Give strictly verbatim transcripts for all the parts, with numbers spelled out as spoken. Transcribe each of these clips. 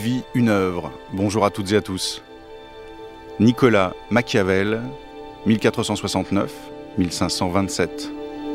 vie, une œuvre. Bonjour à toutes et à tous. Nicolas Machiavel, mille quatre cent soixante-neuf à mille cinq cent vingt-sept.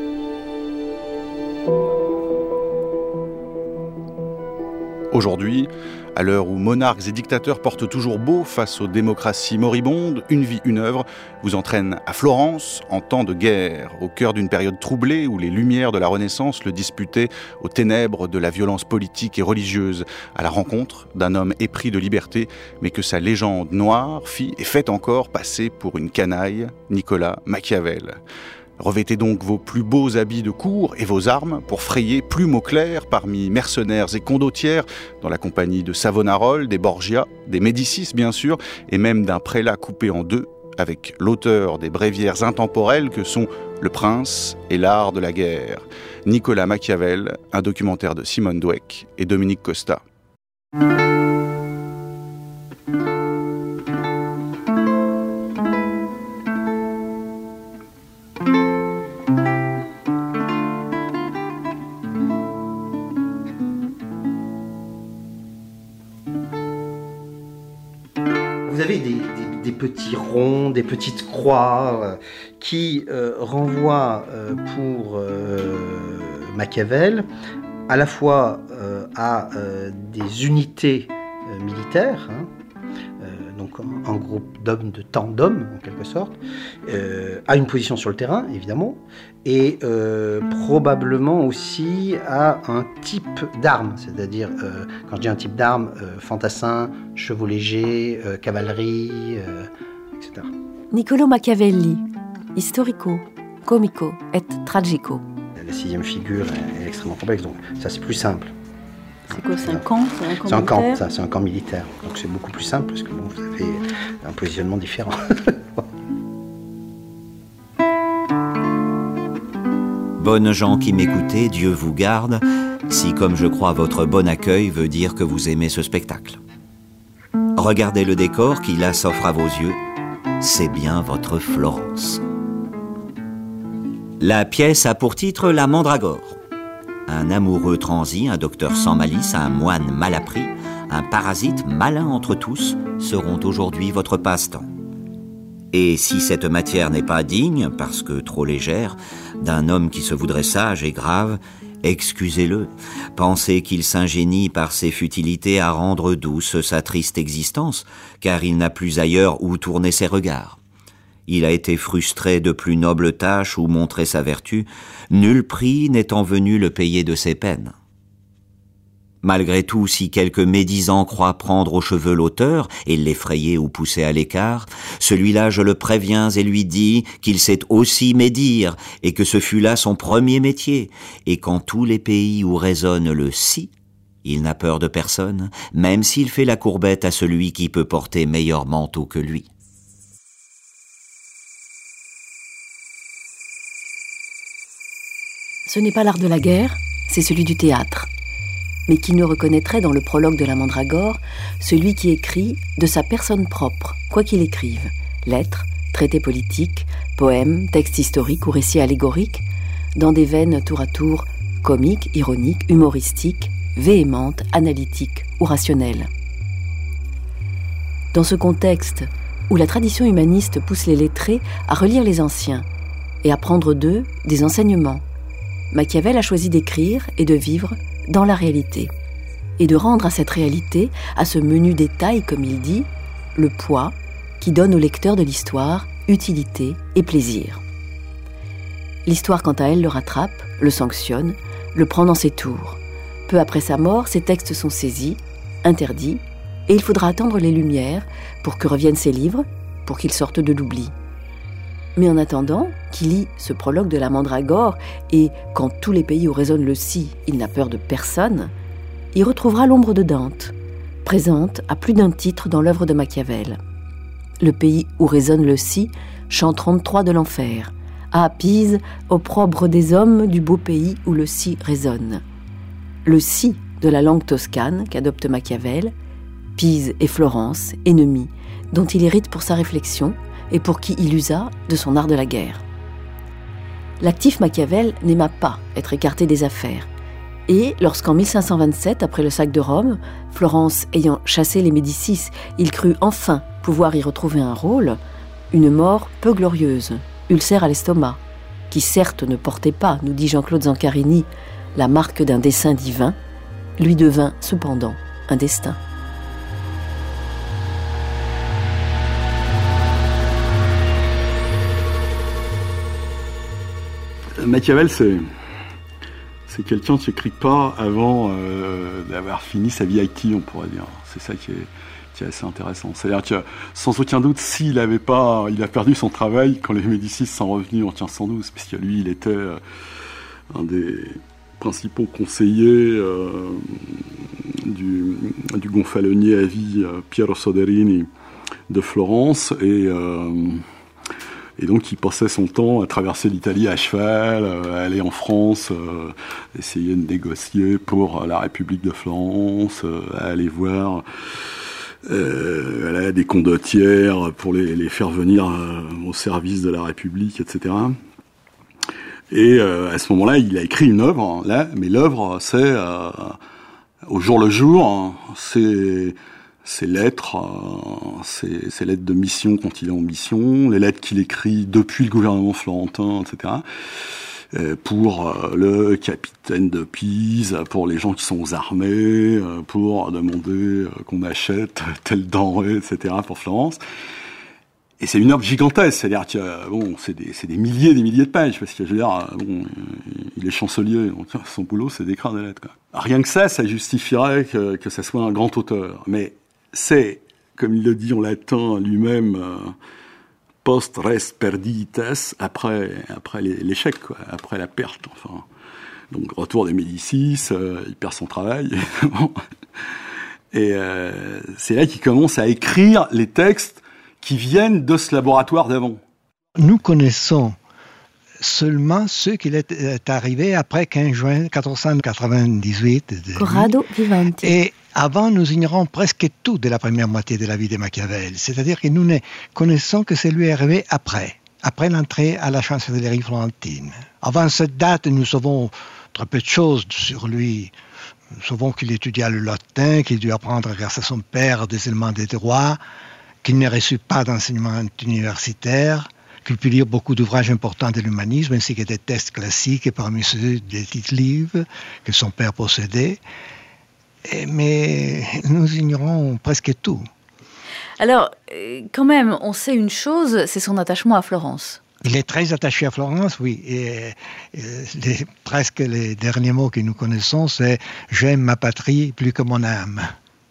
Aujourd'hui, à l'heure où monarques et dictateurs portent toujours beau face aux démocraties moribondes, Une vie, une œuvre vous entraîne à Florence en temps de guerre, au cœur d'une période troublée où les lumières de la Renaissance le disputaient aux ténèbres de la violence politique et religieuse, à la rencontre d'un homme épris de liberté, mais que sa légende noire fit et fait encore passer pour une canaille, Nicolas Machiavel. Revêtez donc vos plus beaux habits de cour et vos armes pour frayer plume au clair parmi mercenaires et condottières dans la compagnie de Savonarola, des Borgia, des Médicis bien sûr, et même d'un prélat coupé en deux avec l'auteur des bréviaires intemporelles que sont Le Prince et l'art de la guerre. Nicolas Machiavel, un documentaire de Simone Dweck et Dominique Costa. Vous avez des, des, des petits ronds, des petites croix euh, qui euh, renvoient euh, pour euh, Machiavel à la fois euh, à euh, des unités euh, militaires, hein, euh, donc un, un groupe d'hommes, de tant d'hommes en quelque sorte, euh, à une position sur le terrain évidemment, et euh, probablement aussi à un type d'armes, c'est-à-dire, euh, quand je dis un type d'armes, euh, fantassins, chevaux légers, euh, cavalerie, euh, et cetera. Niccolò Machiavelli, historico, comico et tragico. La sixième figure est, est extrêmement complexe, donc ça c'est plus simple. C'est quoi, c'est un camp? C'est un camp, c'est un camp, militaire. ça, c'est un camp militaire, donc c'est beaucoup plus simple parce que bon, vous avez un positionnement différent. Bonnes gens qui m'écoutez, Dieu vous garde, si comme je crois votre bon accueil veut dire que vous aimez ce spectacle. Regardez le décor qui là s'offre à vos yeux, c'est bien votre Florence. La pièce a pour titre La Mandragore. Un amoureux transi, un docteur sans malice, un moine mal appris, un parasite malin entre tous seront aujourd'hui votre passe-temps. Et si cette matière n'est pas digne, parce que trop légère, d'un homme qui se voudrait sage et grave, excusez-le. Pensez qu'il s'ingénie par ses futilités à rendre douce sa triste existence, car il n'a plus ailleurs où tourner ses regards. Il a été frustré de plus nobles tâches où montrer sa vertu, nul prix n'étant venu le payer de ses peines. Malgré tout, si quelque médisant croit prendre aux cheveux l'auteur et l'effrayer ou pousser à l'écart, celui-là je le préviens et lui dis qu'il sait aussi médire et que ce fut là son premier métier, et qu'en tous les pays où résonne le si, il n'a peur de personne, même s'il fait la courbette à celui qui peut porter meilleur manteau que lui. Ce n'est pas l'art de la guerre, c'est celui du théâtre. Mais qui ne reconnaîtrait dans le prologue de la Mandragore celui qui écrit de sa personne propre, quoi qu'il écrive, lettres, traités politiques, poèmes, textes historiques ou récits allégoriques, dans des veines tour à tour comiques, ironiques, humoristiques, véhémentes, analytiques ou rationnelles. Dans ce contexte où la tradition humaniste pousse les lettrés à relire les anciens et à prendre d'eux des enseignements, Machiavel a choisi d'écrire et de vivre dans la réalité, et de rendre à cette réalité, à ce menu détail, comme il dit, le poids qui donne au lecteur de l'histoire utilité et plaisir. L'histoire, quant à elle, le rattrape, le sanctionne, le prend dans ses tours. Peu après sa mort, ses textes sont saisis, interdits, et il faudra attendre les Lumières pour que reviennent ses livres, pour qu'ils sortent de l'oubli. Mais en attendant, qui lit ce prologue de la Mandragore et quand tous les pays où résonne le si, il n'a peur de personne, il retrouvera l'ombre de Dante, présente à plus d'un titre dans l'œuvre de Machiavel. Le pays où résonne le si chante trente-trois de l'enfer. À Pise, opprobre des hommes du beau pays où le si résonne. Le si de la langue toscane qu'adopte Machiavel, Pise et Florence, ennemis, dont il hérite pour sa réflexion et pour qui il usa de son art de la guerre. L'actif Machiavel n'aima pas être écarté des affaires, Et lorsqu'en mille cinq cent vingt-sept, après le sac de Rome, Florence ayant chassé les Médicis, il crut enfin pouvoir y retrouver un rôle, une mort peu glorieuse, ulcère à l'estomac, qui certes ne portait pas, nous dit Jean-Claude Zancarini, la marque d'un dessein divin, lui devint cependant un destin. Machiavel, c'est, c'est quelqu'un qui n'écrit pas avant euh, d'avoir fini sa vie active, on pourrait dire. C'est ça qui est, qui est assez intéressant. C'est-à-dire que, sans aucun doute, s'il avait pas, il a perdu son travail quand les Médicis sont revenus en quinze cent douze, puisque lui, il était euh, un des principaux conseillers euh, du, du gonfalonier à vie euh, Piero Soderini de Florence, et euh, Et donc, il passait son temps à traverser l'Italie à cheval, à aller en France, euh, essayer de négocier pour la République de Florence, euh, à aller voir euh, des condottières pour les, les faire venir euh, au service de la République, et cetera. Et euh, à ce moment-là, il a écrit une œuvre, là, mais l'œuvre, c'est euh, au jour le jour, hein, c'est... Ses lettres, euh, ses, ses lettres de mission quand il est en mission, les lettres qu'il écrit depuis le gouvernement florentin, et cetera, euh, pour euh, le capitaine de Pise, pour les gens qui sont aux armées, euh, pour demander euh, qu'on achète telle denrée, et cetera, pour Florence. Et c'est une œuvre gigantesque, c'est-à-dire que bon, c'est des, c'est des milliers et des milliers de pages, parce que je veux dire, bon, il est chancelier, donc son boulot, c'est d'écrire des lettres, quoi. Rien que ça, ça justifierait que, que ça soit un grand auteur. Mais c'est, comme il le dit en latin lui-même, euh, post res perdites, après, après l'échec, quoi, après la perte, enfin. Donc, retour des Médicis, euh, il perd son travail, évidemment. Et euh, c'est là qu'il commence à écrire les textes qui viennent de ce laboratoire d'avant. Nous connaissons seulement ce qui est arrivé après quinze juin quatorze cent quatre-vingt-dix-huit. Corrado Vivanti. Et avant, nous ignorons presque tout de la première moitié de la vie de Machiavel. C'est-à-dire que nous ne connaissons que ce qui lui est arrivé après, après l'entrée à la chancellerie florentine. Avant cette date, nous savons très peu de choses sur lui. Nous savons qu'il étudia le latin, qu'il dut apprendre grâce à son père des éléments des droits, qu'il ne reçut pas d'enseignement universitaire, qu'il put lire beaucoup d'ouvrages importants de l'humanisme, ainsi que des textes classiques, et parmi ceux des petits livres que son père possédait. Et, mais nous ignorons presque tout. Alors, quand même, on sait une chose, c'est son attachement à Florence. Il est très attaché à Florence, oui. Et, et les, presque les derniers mots que nous connaissons, c'est « j'aime ma patrie plus que mon âme ».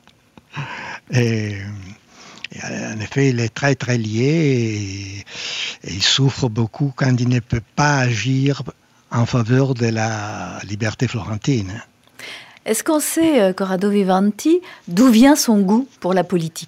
Et... Et en effet, il est très très lié et, et il souffre beaucoup quand il ne peut pas agir en faveur de la liberté florentine. Est-ce qu'on sait, Corrado Vivanti, d'où vient son goût pour la politique ?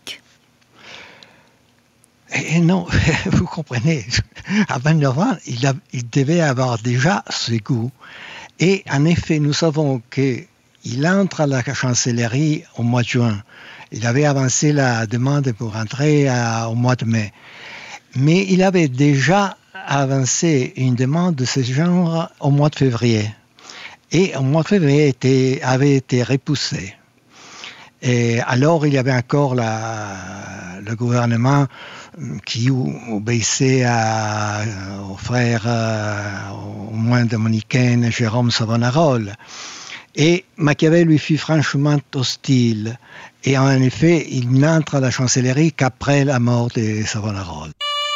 Et non, vous comprenez, à vingt-neuf ans, il, a, il devait avoir déjà ce goût. Et en effet, nous savons qu'il entre à la chancellerie au mois de juin. Il avait avancé la demande pour entrer à, au mois de mai. Mais il avait déjà avancé une demande de ce genre au mois de février. Et au mois de février était, avait été repoussé. Et alors, il y avait encore la, le gouvernement qui obéissait à, au frère, au moins dominicain, Jérôme Savonarola. Et Machiavel lui fut franchement hostile. Et en effet, il n'entre à la chancellerie qu'après la mort de Savonarola.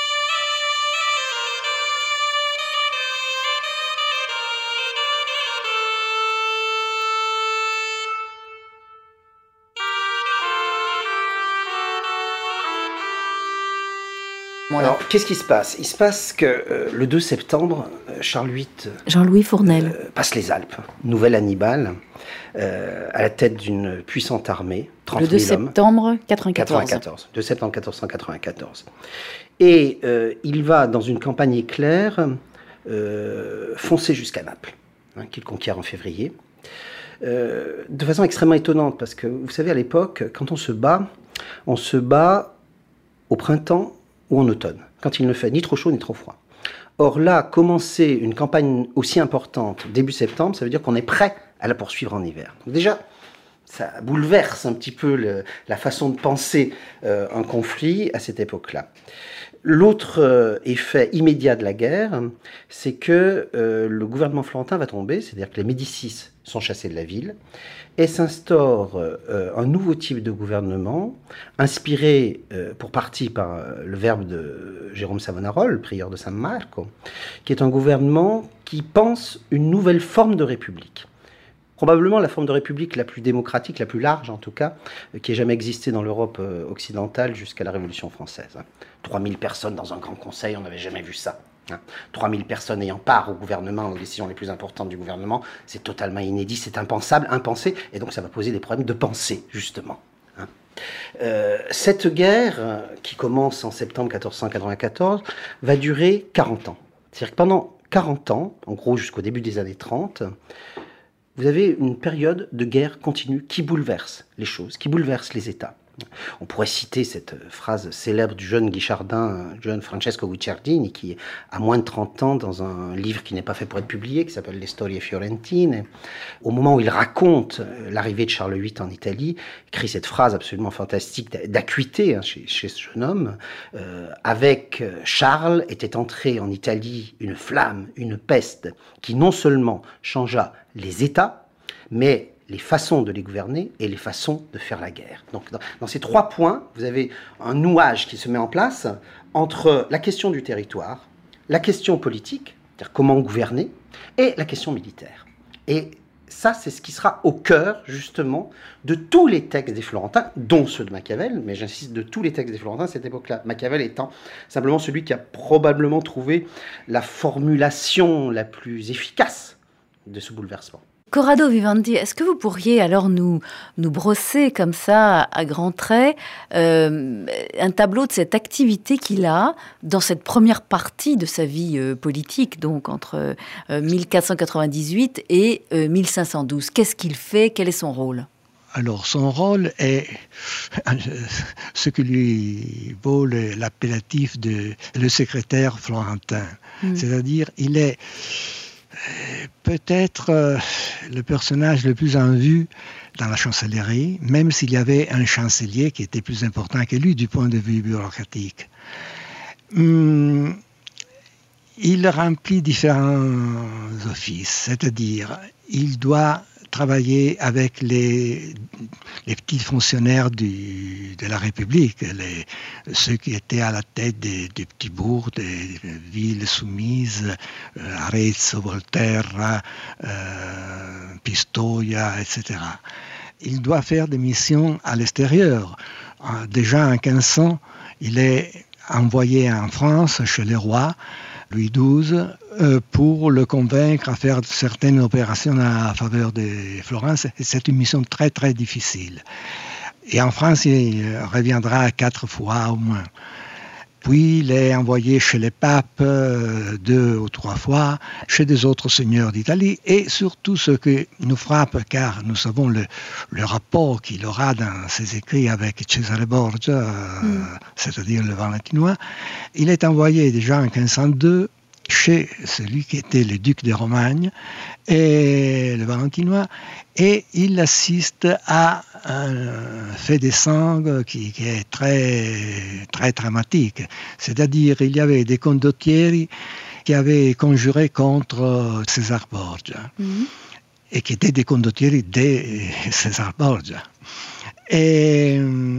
Alors, qu'est-ce qui se passe ? Il se passe que euh, le deux septembre, euh, Charles huit euh, Jean-Louis Fournel euh, passe les Alpes, nouvel Hannibal, euh, à la tête d'une puissante armée, trente mille hommes. Le deux septembre quatre-vingt-quatorze. quatre-vingt-quatorze. deux septembre quatorze cent quatre-vingt-quatorze. Et euh, il va, dans une campagne éclair, euh, foncer jusqu'à Naples, hein, qu'il conquiert en février, euh, de façon extrêmement étonnante, parce que, vous savez, à l'époque, quand on se bat, on se bat au printemps ou en automne, quand il ne fait ni trop chaud ni trop froid. Or là, commencer une campagne aussi importante début septembre, ça veut dire qu'on est prêt à la poursuivre en hiver. Donc déjà, ça bouleverse un petit peu le, la façon de penser euh, un conflit à cette époque-là. L'autre euh, effet immédiat de la guerre, c'est que euh, le gouvernement florentin va tomber, c'est-à-dire que les Médicis sont chassés de la ville, et s'instaure euh, un nouveau type de gouvernement, inspiré euh, pour partie par euh, le verbe de Jérôme Savonarola, le prieur de San Marco, qui est un gouvernement qui pense une nouvelle forme de république. Probablement la forme de république la plus démocratique, la plus large en tout cas, qui ait jamais existé dans l'Europe occidentale jusqu'à la Révolution française. trois mille personnes dans un grand conseil, on n'avait jamais vu ça. trois mille personnes ayant part au gouvernement, aux décisions les plus importantes du gouvernement, c'est totalement inédit, c'est impensable, impensé, et donc ça va poser des problèmes de pensée, justement. Euh, cette guerre, qui commence en septembre quatorze cent quatre-vingt-quatorze, va durer quarante ans. C'est-à-dire que pendant quarante ans, en gros jusqu'au début des années trente, vous avez une période de guerre continue qui bouleverse les choses, qui bouleverse les États. On pourrait citer cette phrase célèbre du jeune guichardin, jeune Francesco Guicciardini, qui a moins de trente ans, dans un livre qui n'est pas fait pour être publié, qui s'appelle Les Storie Fiorentine, au moment où il raconte l'arrivée de Charles huit en Italie, écrit cette phrase absolument fantastique d'acuité hein, chez, chez ce jeune homme. Euh, avec Charles était entrée en Italie une flamme, une peste, qui non seulement changea les États, mais les façons de les gouverner et les façons de faire la guerre. Donc, dans, dans ces trois points, vous avez un nouage qui se met en place entre la question du territoire, la question politique, c'est-à-dire comment gouverner, et la question militaire. Et ça, c'est ce qui sera au cœur, justement, de tous les textes des Florentins, dont ceux de Machiavel, mais j'insiste, de tous les textes des Florentins à cette époque-là. Machiavel étant simplement celui qui a probablement trouvé la formulation la plus efficace de ce bouleversement. Corrado Vivanti, est-ce que vous pourriez alors nous, nous brosser comme ça, à grands traits, euh, un tableau de cette activité qu'il a dans cette première partie de sa vie euh, politique, donc entre euh, mille quatre cent quatre-vingt-dix-huit et euh, mille cinq cent douze? Qu'est-ce qu'il fait? Quel est son rôle? Alors, son rôle est ce que lui vaut l'appellatif de le secrétaire florentin. Mmh. C'est-à-dire, il est peut-être euh, le personnage le plus en vue dans la chancellerie, même s'il y avait un chancelier qui était plus important que lui du point de vue bureaucratique. Hum, il remplit différents offices, c'est-à-dire il doit travailler avec les, les petits fonctionnaires du, de la République, les, ceux qui étaient à la tête des, des petits bourgs, des villes soumises, euh, Arezzo, Volterra, euh, Pistoia, et cetera. Il doit faire des missions à l'extérieur. Euh, déjà en quinze cents, il est envoyé en France chez les rois, Louis douze, euh, pour le convaincre à faire certaines opérations à faveur de Florence. Et c'est une mission très très difficile. Et en France, il reviendra quatre fois au moins. Puis il est envoyé chez les papes euh, deux ou trois fois, chez des autres seigneurs d'Italie, et surtout ce qui nous frappe, car nous savons le, le rapport qu'il aura dans ses écrits avec Cesare Borgia, euh, mm. c'est-à-dire le Valentinois, il est envoyé déjà en quinze cent deux chez celui qui était le duc de Romagne, et le Valentinois, et il assiste à un fait de sang qui, qui est très, très dramatique. C'est-à-dire, il y avait des condottieri qui avaient conjuré contre César Borgia, mm-hmm. et qui étaient des condottieri de César Borgia. Et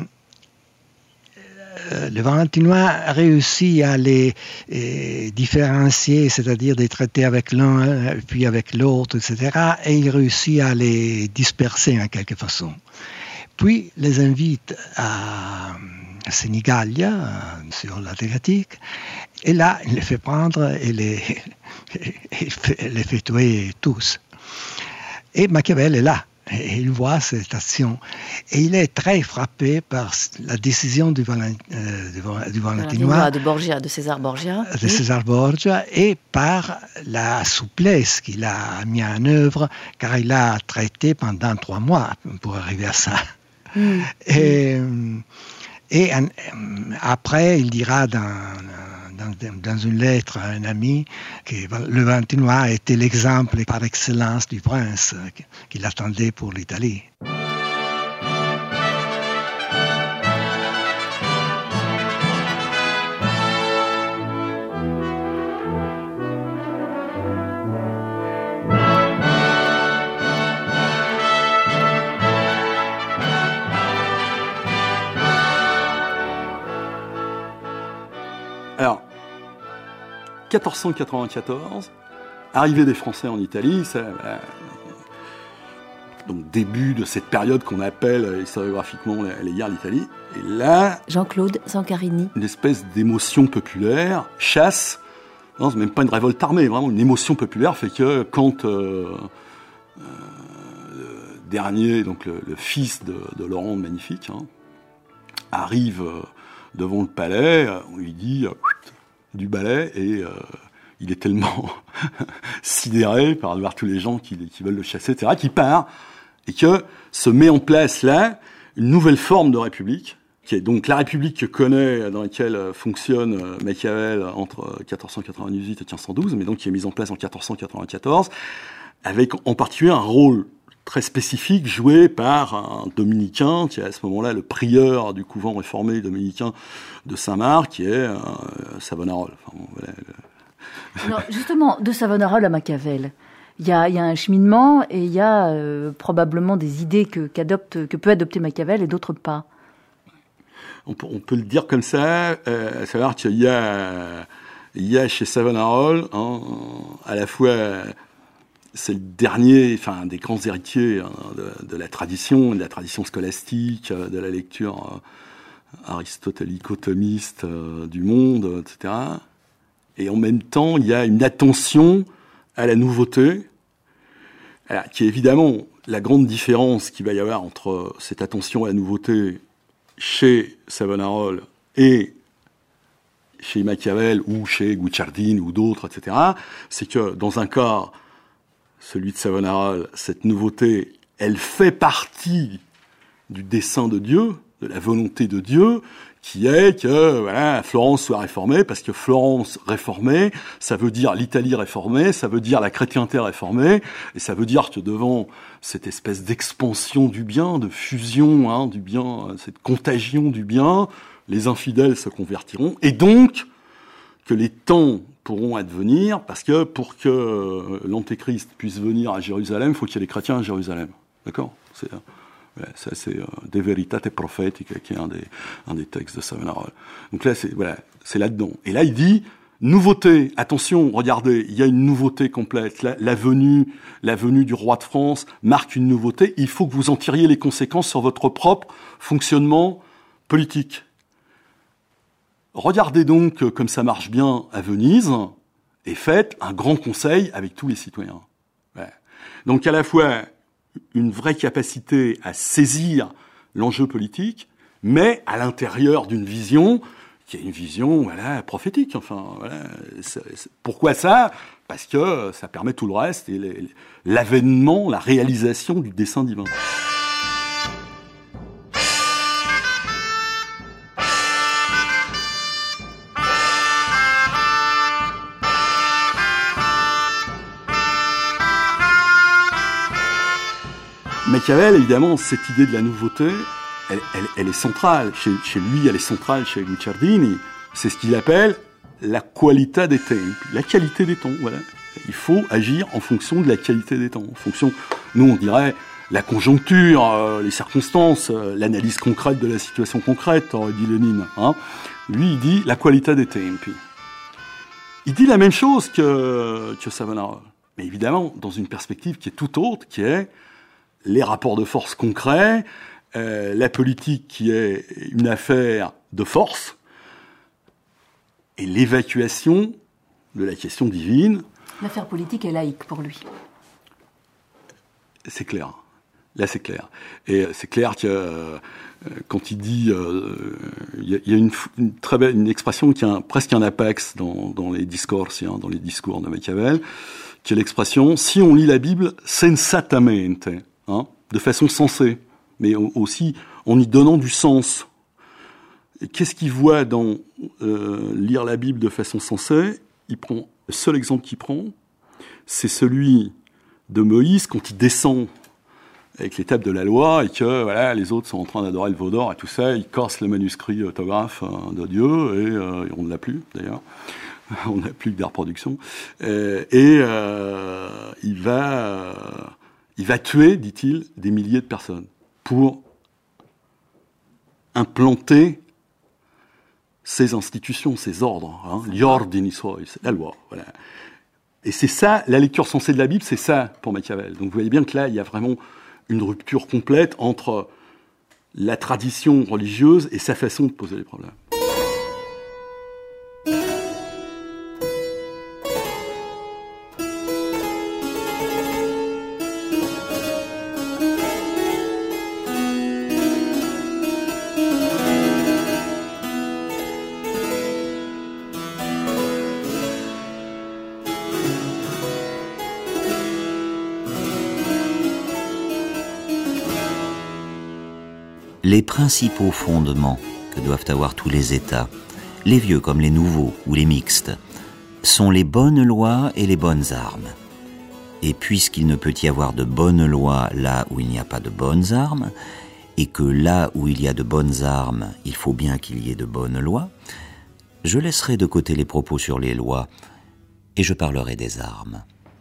le Valentinois réussit à les eh, différencier, c'est-à-dire des traités avec l'un, puis avec l'autre, et cetera, et il réussit à les disperser en quelque façon. Puis les invite à Senigallia, sur l'Adriatique, et là, il les fait prendre et les, il fait, les fait tuer tous. Et Machiavel est là. Et il voit cette action. Et il est très frappé par la décision du, Valent, euh, du, du Valentinois. De Borgia, de César Borgia. De oui. César Borgia, et par la souplesse qu'il a mis en œuvre, car il a traité pendant trois mois pour arriver à ça. Mmh. Et, et après, il dira dans dans, dans une lettre à un ami que le Valentinois était l'exemple par excellence du prince qu'il attendait pour l'Italie. Alors, quatorze cent quatre-vingt-quatorze, arrivée des Français en Italie, ça, euh, donc début de cette période qu'on appelle historiographiquement les guerres d'Italie. Et là, Jean-Claude Zancarini. Une espèce d'émotion populaire chasse, non, c'est même pas une révolte armée, vraiment une émotion populaire fait que quand euh, euh, le dernier, donc le, le fils de, de Laurent le Magnifique, hein, arrive euh, devant le palais, on lui dit euh, du balai et euh, il est tellement sidéré par voir tous les gens qui, qui veulent le chasser, et cetera, qu'il part et que se met en place là une nouvelle forme de république, qui est donc la république que connaît, dans laquelle fonctionne Machiavel entre quatorze cent quatre-vingt-dix-huit et quinze cent douze, mais donc qui est mise en place en quatorze cent quatre-vingt-quatorze, avec en particulier un rôle très spécifique joué par un dominicain, qui est à ce moment-là le prieur du couvent réformé dominicain de Saint-Marc, qui est euh, Savonarola. Enfin, bon, voilà, le... Alors, justement, de Savonarola à Machiavel, il y a, y a un cheminement et il y a euh, probablement des idées que, qu'adopte, que peut adopter Machiavel et d'autres pas. On peut, on peut le dire comme ça, euh, à savoir qu'il y a, il y a chez Savonarola, hein, à la fois... C'est le dernier, enfin, des grands héritiers hein, de, de la tradition, de la tradition scolastique, de la lecture euh, aristotélico-thomiste euh, du monde, et cetera. Et en même temps, il y a une attention à la nouveauté, alors, qui est évidemment la grande différence qu'il va y avoir entre cette attention à la nouveauté chez Savonarola et chez Machiavel ou chez Guicciardini ou d'autres, et cetera. C'est que dans un cas, celui de Savonarola, cette nouveauté, elle fait partie du dessein de Dieu, de la volonté de Dieu, qui est que voilà, Florence soit réformée, parce que Florence réformée, ça veut dire l'Italie réformée, ça veut dire la chrétienté réformée, et ça veut dire que devant cette espèce d'expansion du bien, de fusion hein, du bien, cette contagion du bien, les infidèles se convertiront, et donc que les temps pourront advenir, parce que pour que l'Antéchrist puisse venir à Jérusalem, il faut qu'il y ait des chrétiens à Jérusalem. D'accord ? C'est, ouais, ça, c'est euh, De Veritate Prophetica, qui est un des, un des textes de Savonarola. Donc là, c'est, voilà, c'est là-dedans. Et là, il dit, nouveauté, attention, regardez, il y a une nouveauté complète. La, la, venue, la venue du roi de France marque une nouveauté. Il faut que vous en tiriez les conséquences sur votre propre fonctionnement politique. Regardez donc comme ça marche bien à Venise et faites un grand conseil avec tous les citoyens. Ouais. Donc à la fois une vraie capacité à saisir l'enjeu politique, mais à l'intérieur d'une vision qui est une vision voilà, prophétique. Enfin, voilà. C'est, c'est, pourquoi ça ? Parce que ça permet tout le reste et les, l'avènement, la réalisation du dessein divin. Machiavel, évidemment, cette idée de la nouveauté, elle, elle, elle est centrale. Chez, chez lui, elle est centrale chez Guicciardini. C'est ce qu'il appelle la qualità dei tempi, la qualité des temps. Voilà. Il faut agir en fonction de la qualité des temps. En fonction, nous, on dirait la conjoncture, euh, les circonstances, euh, l'analyse concrète de la situation concrète, aurait dit Lénine. Hein. Lui, il dit la qualità dei tempi. Il dit la même chose que, que Savonarola. Mais évidemment, dans une perspective qui est tout autre, qui est les rapports de force concrets, euh, la politique qui est une affaire de force, et l'évacuation de la question divine. L'affaire politique est laïque pour lui. C'est clair. Là, c'est clair. Et c'est clair que euh, quand il dit... Il euh, y, y a une, une très belle une expression qui a un, presque un apex dans, dans les discours, hein, dans les discours de Machiavel, qui est l'expression « si on lit la Bible sensatamente ». Hein, de façon sensée, mais aussi en y donnant du sens. Et qu'est-ce qu'il voit dans euh, lire la Bible de façon sensée? Il prend, le seul exemple qu'il prend, c'est celui de Moïse quand il descend avec les tables de la loi et que voilà, les autres sont en train d'adorer le veau d'or et tout ça, il corse le manuscrit autographe euh, de Dieu et euh, on ne l'a plus d'ailleurs, on n'a plus que des reproductions. Euh, et euh, il va, euh, il va tuer, dit-il, des milliers de personnes pour implanter ces institutions, ces ordres, hein, gli ordini suoi, c'est la loi, voilà. Et c'est ça, la lecture sensée de la Bible, c'est ça pour Machiavel. Donc vous voyez bien que là, il y a vraiment une rupture complète entre la tradition religieuse et sa façon de poser les problèmes. Les principaux fondements que doivent avoir tous les États, les vieux comme les nouveaux ou les mixtes, sont les bonnes lois et les bonnes armes. Et puisqu'il ne peut y avoir de bonnes lois là où il n'y a pas de bonnes armes, et que là où il y a de bonnes armes, il faut bien qu'il y ait de bonnes lois, je laisserai de côté les propos sur les lois et je parlerai des armes.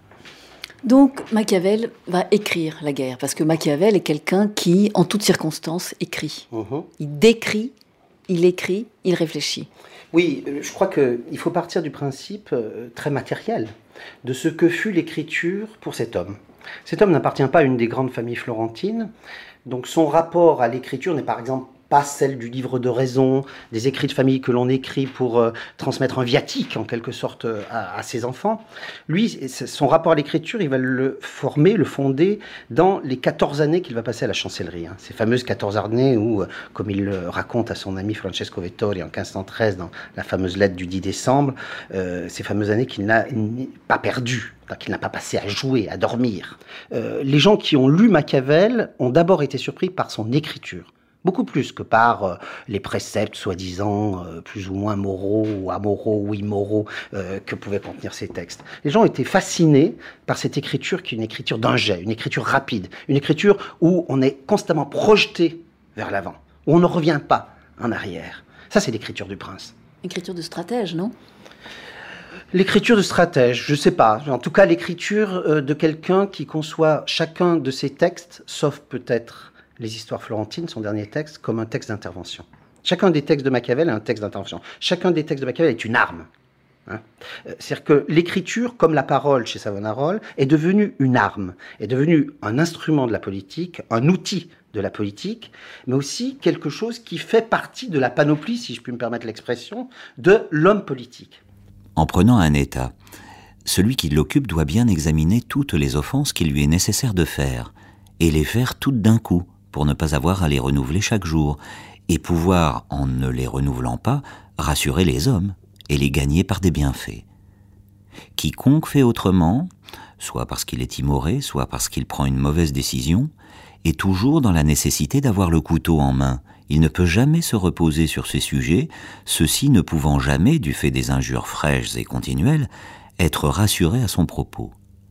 Donc Machiavel va écrire la guerre, parce que Machiavel est quelqu'un qui, en toutes circonstances, écrit. Mmh. Il décrit, il écrit, il réfléchit. Oui, je crois qu'il faut partir du principe euh, très matériel de ce que fut l'écriture pour cet homme. Cet homme n'appartient pas à une des grandes familles florentines, donc son rapport à l'écriture n'est par exemple pas celle du livre de raison, des écrits de famille que l'on écrit pour euh, transmettre un viatique en quelque sorte euh, à, à ses enfants. Lui, son rapport à l'écriture, il va le former, le fonder dans les quatorze années qu'il va passer à la chancellerie. Hein. Ces fameuses quatorze années où, euh, comme il le raconte à son ami Francesco Vettori en quinze cent treize dans la fameuse lettre du dix décembre, euh, ces fameuses années qu'il n'a pas perdues, qu'il n'a pas passé à jouer, à dormir. Euh, les gens qui ont lu Machiavel ont d'abord été surpris par son écriture. Beaucoup plus que par euh, les préceptes soi-disant euh, plus ou moins moraux ou amoraux ou immoraux euh, que pouvaient contenir ces textes. Les gens étaient fascinés par cette écriture qui est une écriture d'un jet, une écriture rapide, une écriture où on est constamment projeté vers l'avant, où on ne revient pas en arrière. Ça, c'est l'écriture du prince. Écriture de stratège, non ? L'écriture de stratège, je ne sais pas. En tout cas, l'écriture euh, de quelqu'un qui conçoit chacun de ses textes, sauf peut-être les histoires florentines, son dernier texte, comme un texte d'intervention. Chacun des textes de Machiavel est un texte d'intervention. Chacun des textes de Machiavel est une arme. Hein. C'est-à-dire que l'écriture, comme la parole chez Savonarola, est devenue une arme, est devenue un instrument de la politique, un outil de la politique, mais aussi quelque chose qui fait partie de la panoplie, si je puis me permettre l'expression, de l'homme politique. En prenant un État, celui qui l'occupe doit bien examiner toutes les offenses qu'il lui est nécessaire de faire, et les faire toutes d'un coup, pour ne pas avoir à les renouveler chaque jour, et pouvoir, en ne les renouvelant pas, rassurer les hommes et les gagner par des bienfaits. Quiconque fait autrement, soit parce qu'il est timoré, soit parce qu'il prend une mauvaise décision, est toujours dans la nécessité d'avoir le couteau en main. Il ne peut jamais se reposer sur ces sujets, ceux-ci ne pouvant jamais, du fait des injures fraîches et continuelles, être rassurés à son propos.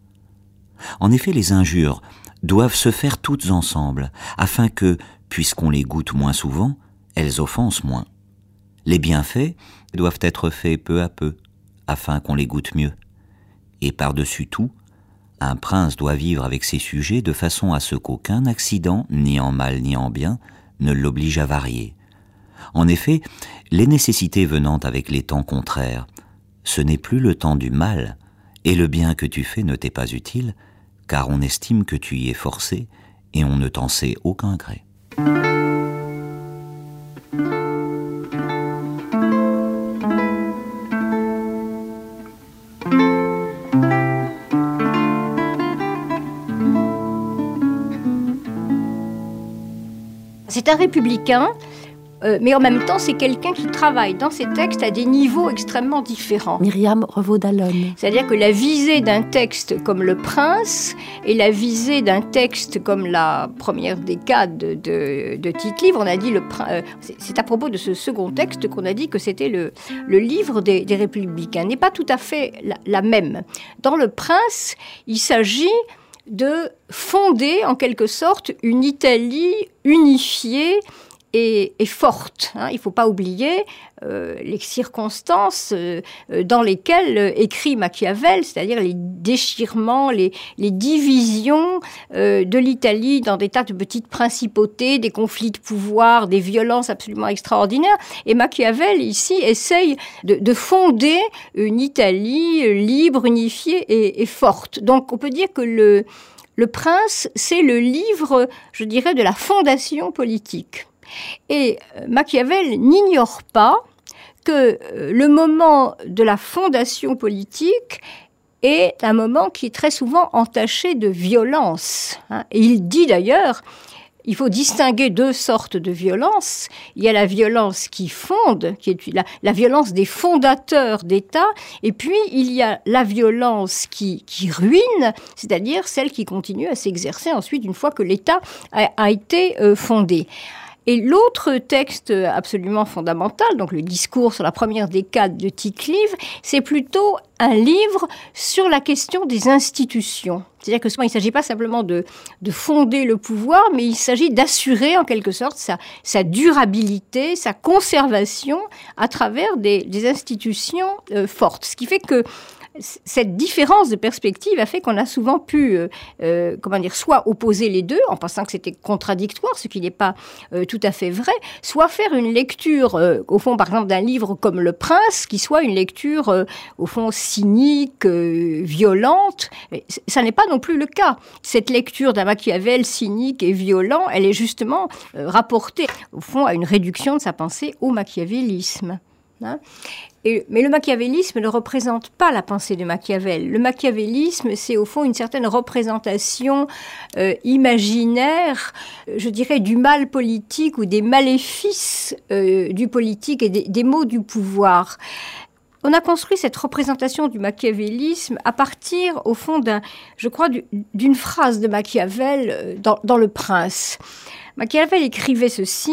En effet, les injures doivent se faire toutes ensemble, afin que, puisqu'on les goûte moins souvent, elles offensent moins. Les bienfaits doivent être faits peu à peu, afin qu'on les goûte mieux. Et par-dessus tout, un prince doit vivre avec ses sujets de façon à ce qu'aucun accident, ni en mal ni en bien, ne l'oblige à varier. En effet, les nécessités venant avec les temps contraires, ce n'est plus le temps du mal, et le bien que tu fais ne t'est pas utile, car on estime que tu y es forcé et on ne t'en sait aucun gré. C'est un républicain euh, mais en même temps, c'est quelqu'un qui travaille dans ses textes à des niveaux extrêmement différents. Myriam Revaud-Dallon. C'est-à-dire que la visée d'un texte comme Le Prince et la visée d'un texte comme la première décade de, de, de Tite-Livre, on a dit le euh, c'est, c'est à propos de ce second texte qu'on a dit que c'était le, le livre des, des Républicains, n'est pas tout à fait la, la même. Dans Le Prince, il s'agit de fonder en quelque sorte une Italie unifiée et, et forte. Hein. Il ne faut pas oublier euh, les circonstances euh, dans lesquelles euh, écrit Machiavel, c'est-à-dire les déchirements, les, les divisions euh, de l'Italie dans des tas de petites principautés, des conflits de pouvoir, des violences absolument extraordinaires. Et Machiavel, ici, essaye de, de fonder une Italie libre, unifiée et, et forte. Donc, on peut dire que le, le Prince, c'est le livre, je dirais, de la fondation politique. Et Machiavel n'ignore pas que le moment de la fondation politique est un moment qui est très souvent entaché de violence. Et il dit d'ailleurs, il faut distinguer deux sortes de violence. Il y a la violence qui fonde, qui est la, la violence des fondateurs d'État, et puis il y a la violence qui, qui ruine, c'est-à-dire celle qui continue à s'exercer ensuite une fois que l'État a, a été euh, fondé. Et l'autre texte absolument fondamental, donc le discours sur la première décade de Tite-Livre, c'est plutôt un livre sur la question des institutions. C'est-à-dire que souvent, il ne s'agit pas simplement de, de fonder le pouvoir, mais il s'agit d'assurer en quelque sorte sa, sa durabilité, sa conservation à travers des, des institutions euh, fortes. Ce qui fait que cette différence de perspective a fait qu'on a souvent pu, euh, euh, comment dire, soit opposer les deux en pensant que c'était contradictoire, ce qui n'est pas euh, tout à fait vrai, soit faire une lecture, euh, au fond, par exemple, d'un livre comme Le Prince, qui soit une lecture, euh, au fond, cynique, euh, violente. Et ça n'est pas non plus le cas. Cette lecture d'un Machiavel cynique et violent, elle est justement euh, rapportée, au fond, à une réduction de sa pensée au machiavélisme. Hein. Et, mais le machiavélisme ne représente pas la pensée de Machiavel. Le machiavélisme, c'est au fond une certaine représentation euh, imaginaire, je dirais, du mal politique ou des maléfices euh, du politique et des, des maux du pouvoir. On a construit cette représentation du machiavélisme à partir, au fond, d'un, je crois, du, d'une phrase de Machiavel dans, dans Le Prince. Machiavel écrivait ceci: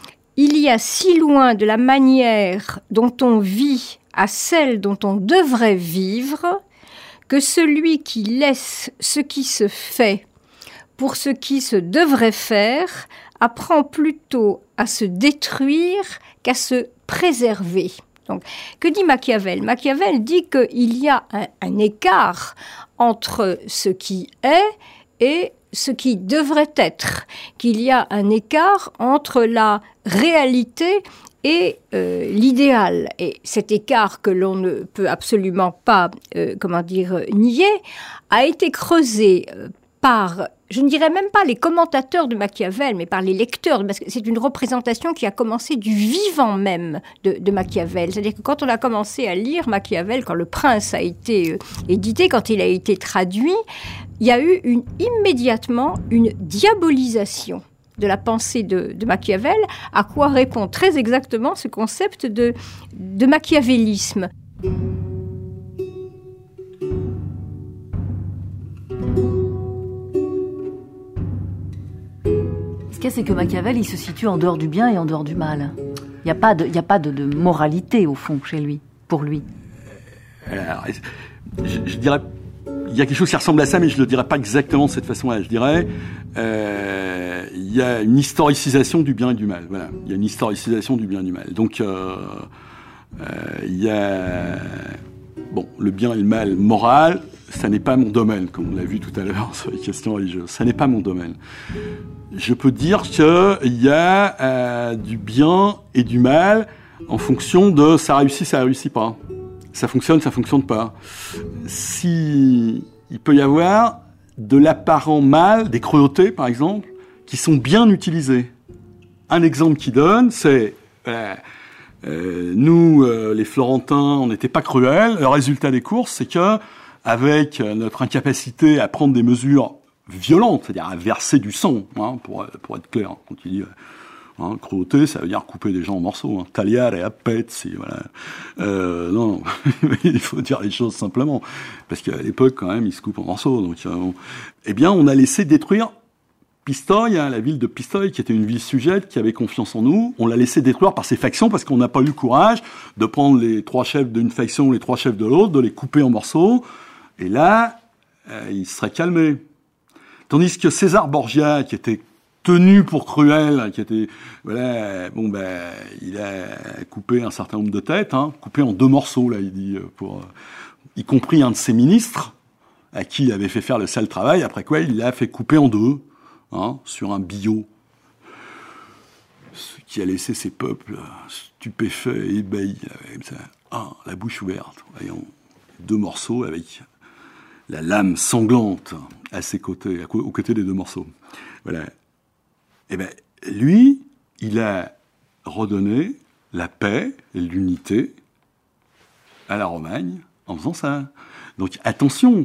il y a si loin de la manière dont on vit à celle dont on devrait vivre, que celui qui laisse ce qui se fait pour ce qui se devrait faire apprend plutôt à se détruire qu'à se préserver. Donc, que dit Machiavel ? Machiavel dit qu'il y a un, un écart entre ce qui est et ce qui devrait être, qu'il y a un écart entre la réalité et euh, l'idéal. Et cet écart que l'on ne peut absolument pas, euh, comment dire, nier, a été creusé euh, par, je ne dirais même pas les commentateurs de Machiavel, mais par les lecteurs, parce que c'est une représentation qui a commencé du vivant même de, de Machiavel. C'est-à-dire que quand on a commencé à lire Machiavel, quand Le Prince a été euh, édité, quand il a été traduit, il y a eu une, immédiatement une diabolisation de la pensée de, de Machiavel, à quoi répond très exactement ce concept de, de machiavélisme. Ce qu'il y a, c'est que Machiavel, il se situe en dehors du bien et en dehors du mal. Il n'y a pas de, il n'y a pas de, de moralité, au fond, chez lui, pour lui. Alors, je, je dirais... Il y a quelque chose qui ressemble à ça, mais je ne le dirais pas exactement de cette façon-là. Je dirais, euh, il y a une historicisation du bien et du mal. Voilà, il y a une historicisation du bien et du mal. Donc, euh, euh, il y a, bon, le bien et le mal moral, ça n'est pas mon domaine, comme on l'a vu tout à l'heure sur les questions religieuses. Ça n'est pas mon domaine. Je peux dire qu'il y a euh, du bien et du mal en fonction de ça réussit, ça réussit pas. Ça fonctionne, ça fonctionne pas. Si il peut y avoir de l'apparent mal, des cruautés par exemple, qui sont bien utilisées. Un exemple qu'il donne, c'est euh, euh, nous, euh, les Florentins, on n'était pas cruels. Le résultat des courses, c'est que avec notre incapacité à prendre des mesures violentes, c'est-à-dire à verser du sang, hein, pour pour être clair, quand il dit Hein, cruauté, ça veut dire couper des gens en morceaux. Hein. Tagliare a pezzi, voilà. Euh, non, il faut dire les choses simplement. Parce qu'à l'époque, quand même, ils se coupent en morceaux. Donc, euh, bon. Eh bien, on a laissé détruire Pistoia, hein, la ville de Pistoia, qui était une ville sujette, qui avait confiance en nous. On l'a laissé détruire par ses factions parce qu'on n'a pas eu le courage de prendre les trois chefs d'une faction, les trois chefs de l'autre, de les couper en morceaux. Et là, euh, il serait calmé. Tandis que César Borgia, qui était tenu pour cruel, qui était, voilà, bon ben, il a coupé un certain nombre de têtes, hein, coupé en deux morceaux, là, il dit, pour, y compris un de ses ministres, à qui il avait fait faire le sale travail, après quoi il l'a fait couper en deux, hein, sur un billot, ce qui a laissé ces peuples stupéfaits et ébahis, avec ça, ah, la bouche ouverte, voyons, deux morceaux avec la lame sanglante à ses côtés, aux côtés des deux morceaux. Voilà. Eh bien, lui, il a redonné la paix et l'unité à la Romagne en faisant ça. Donc, attention,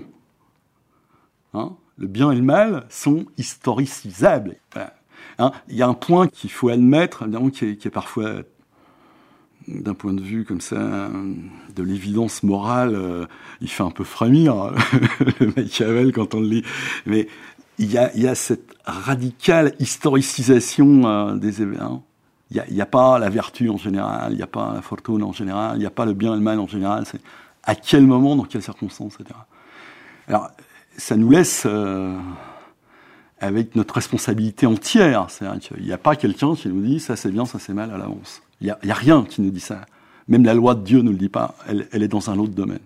hein, le bien et le mal sont historicisables. Voilà. Hein, il y a un point qu'il faut admettre, évidemment, qui est, qui est parfois, d'un point de vue comme ça, de l'évidence morale, euh, il fait un peu frémir, hein, le Machiavel, quand on le lit. Mais il y a, il y a cette radicale historicisation euh, des événements. Il n'y a, a pas la vertu en général, il n'y a pas la fortune en général, il n'y a pas le bien et le mal en général. C'est à quel moment, dans quelles circonstances, et cetera. Alors, ça nous laisse euh, avec notre responsabilité entière. C'est-à-dire qu'il n'y a pas quelqu'un qui nous dit ça c'est bien, ça c'est mal à l'avance. Il n'y a, a rien qui nous dit ça. Même la loi de Dieu ne le dit pas, elle, elle est dans un autre domaine.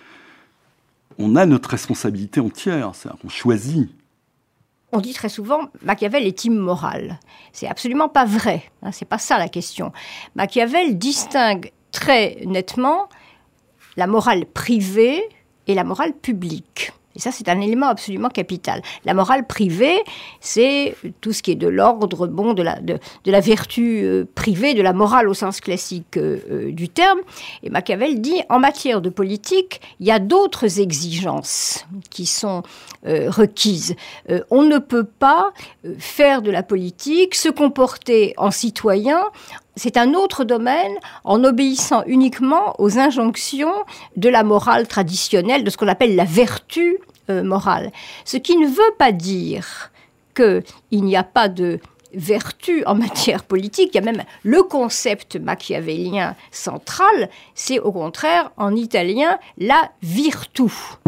On a notre responsabilité entière, c'est-à-dire qu'on choisit. On dit très souvent Machiavel est immoral. C'est absolument pas vrai. Hein, c'est pas ça la question. Machiavel distingue très nettement la morale privée et la morale publique. Et ça, c'est un élément absolument capital. La morale privée, c'est tout ce qui est de l'ordre, bon, de la, de, de la vertu euh, privée, de la morale au sens classique euh, euh, du terme. Et Machiavel dit, en matière de politique, il y a d'autres exigences qui sont euh, requises. Euh, on ne peut pas euh, faire de la politique, se comporter en citoyen. C'est un autre domaine en obéissant uniquement aux injonctions de la morale traditionnelle, de ce qu'on appelle la vertu euh, morale. Ce qui ne veut pas dire qu'il n'y a pas de vertu en matière politique. Il y a même le concept machiavélien central, c'est au contraire en italien la virtu.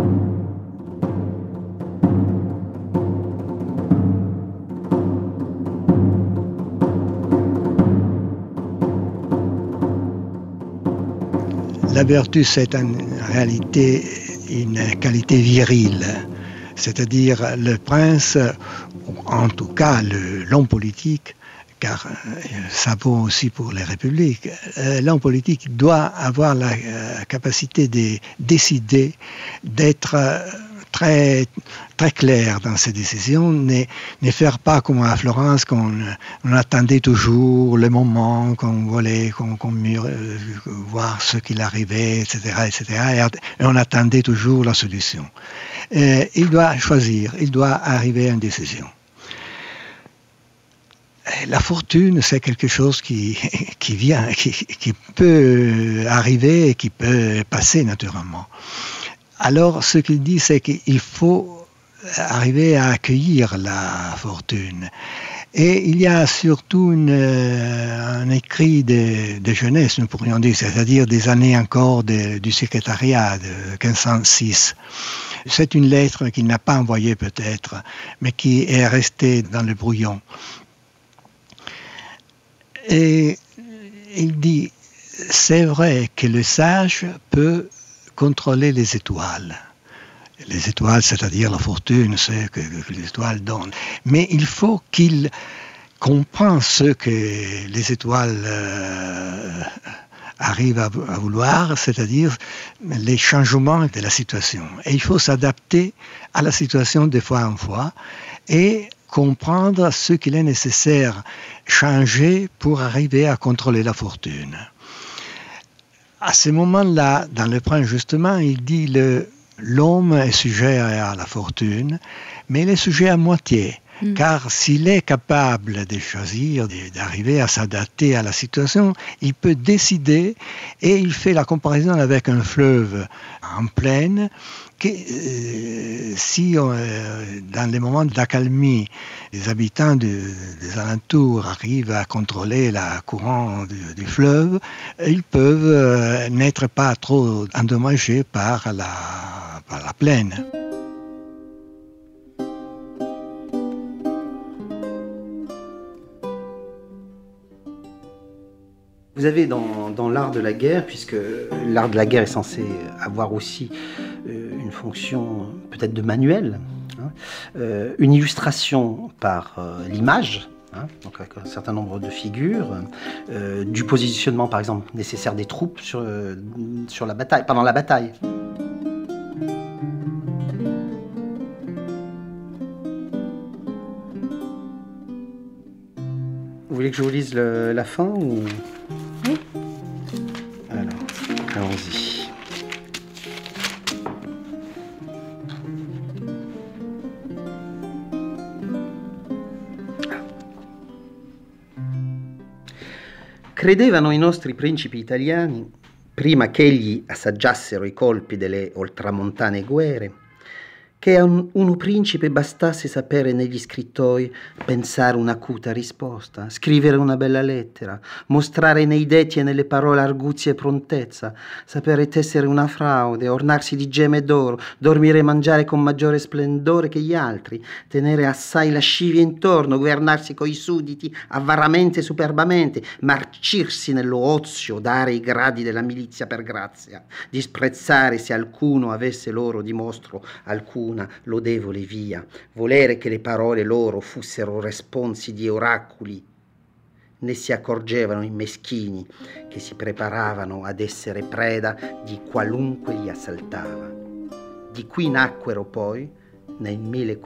La vertu, c'est en réalité une qualité virile, c'est-à-dire le prince, en tout cas le, l'homme politique, car ça vaut aussi pour les républiques, l'homme politique doit avoir la capacité de décider, d'être très, très clair dans ses décisions, ne, ne faire pas comme à Florence, qu'on on attendait toujours le moment, qu'on voulait qu'on, qu'on mûr, euh, voir ce qu'il arrivait, et cetera, et cetera, et on attendait toujours la solution. Euh, il doit choisir, il doit arriver à une décision. La fortune, c'est quelque chose qui, qui vient, qui, qui peut arriver et qui peut passer naturellement. Alors, ce qu'il dit, c'est qu'il faut arriver à accueillir la fortune. Et il y a surtout une, un écrit de, de jeunesse, nous pourrions dire, c'est-à-dire des années encore de, du secrétariat de quinze cent six. C'est une lettre qu'il n'a pas envoyée peut-être, mais qui est restée dans le brouillon. Et il dit, c'est vrai que le sage peut contrôler les étoiles. Les étoiles, c'est-à-dire la fortune, c'est que, que les étoiles donnent. Mais il faut qu'il comprenne ce que les étoiles euh, arrivent à, à vouloir, c'est-à-dire les changements de la situation. Et il faut s'adapter à la situation de fois en fois et comprendre ce qu'il est nécessaire changer pour arriver à contrôler la fortune. À ce moment-là, dans le prince, justement, il dit le, l'homme est sujet à la fortune, mais il est sujet à moitié. Mmh. Car s'il est capable de choisir, d'arriver à s'adapter à la situation, il peut décider, et il fait la comparaison avec un fleuve en plaine, que euh, si euh, dans les moments d'accalmie, les habitants de, des alentours arrivent à contrôler la courant du, du fleuve, ils peuvent euh, n'être pas trop endommagés par la, par la plaine. Vous avez dans, dans l'art de la guerre, puisque l'art de la guerre est censé avoir aussi euh, une fonction peut-être de manuel, hein, euh, une illustration par euh, l'image, hein, donc avec un certain nombre de figures, euh, du positionnement par exemple nécessaire des troupes sur, euh, sur la bataille, pendant la bataille. Vous voulez que je vous lise le, la fin ou... Oui. Alors, allons-y. Credevano i nostri principi italiani, prima che egli assaggiassero i colpi delle oltramontane guerre, che a un, uno principe bastasse sapere negli scrittoi pensare un'acuta risposta, scrivere una bella lettera, mostrare nei detti e nelle parole arguzia e prontezza, sapere tessere una fraude, ornarsi di gemme d'oro, dormire e mangiare con maggiore splendore che gli altri, tenere assai lascivie intorno, governarsi coi sudditi avvaramente e superbamente, marcirsi nello ozio, dare i gradi della milizia per grazia, disprezzare se alcuno avesse loro dimostro alcuno lodevole via, volere che le parole loro fossero responsi di oracoli, né si accorgevano i meschini che si preparavano ad essere preda di qualunque li assaltava. Di qui nacquero poi, nel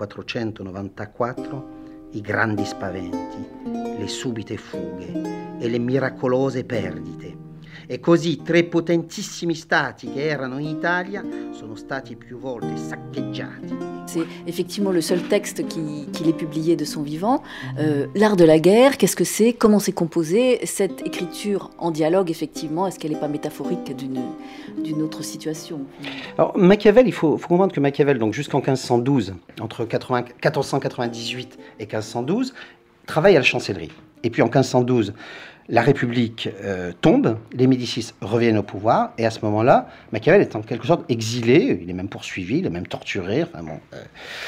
millequattrocentonovantaquattro, i grandi spaventi, le subite fughe e le miracolose perdite. E così tre potentissimi stati che erano in Italia sono stati più volte saccheggiati. C'est effectivement le seul texte qu'il qui ait publié de son vivant. Euh, l'art de la guerre, qu'est-ce que c'est? Comment c'est composé? Cette écriture en dialogue, effectivement, est-ce qu'elle n'est pas métaphorique d'une, d'une autre situation? Alors, Machiavel, il faut, faut comprendre que Machiavel, donc jusqu'en quinze cent douze, entre quatorze cent quatre-vingt-dix-huit et quinze cent douze, travaille à la chancellerie. Et puis en quinze cent douze, la République euh, tombe, les Médicis reviennent au pouvoir, et à ce moment-là, Machiavel est en quelque sorte exilé, il est même poursuivi, il est même torturé, enfin bon, euh,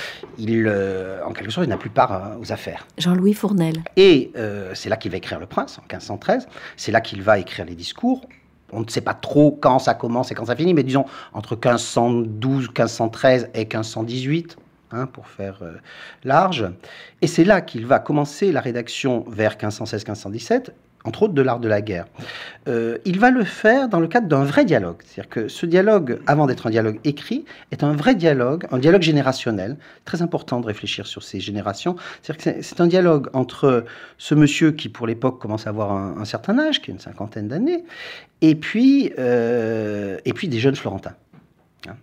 il, euh, en quelque sorte, il n'a plus part euh, aux affaires. Jean-Louis Fournel. Et euh, c'est là qu'il va écrire Le Prince, en quinze cent treize, c'est là qu'il va écrire les discours. On ne sait pas trop quand ça commence et quand ça finit, mais disons entre quinze cent douze, quinze cent treize et quinze cent dix-huit, hein, pour faire euh, large. Et c'est là qu'il va commencer la rédaction vers quinze cent seize, quinze cent dix-sept, entre autres de l'art de la guerre. Euh, il va le faire dans le cadre d'un vrai dialogue. C'est-à-dire que ce dialogue, avant d'être un dialogue écrit, est un vrai dialogue, un dialogue générationnel. Très important de réfléchir sur ces générations. C'est-à-dire que c'est, c'est un dialogue entre ce monsieur qui, pour l'époque, commence à avoir un, un certain âge, qui a une cinquantaine d'années, et puis, euh, et puis des jeunes Florentins. Hein.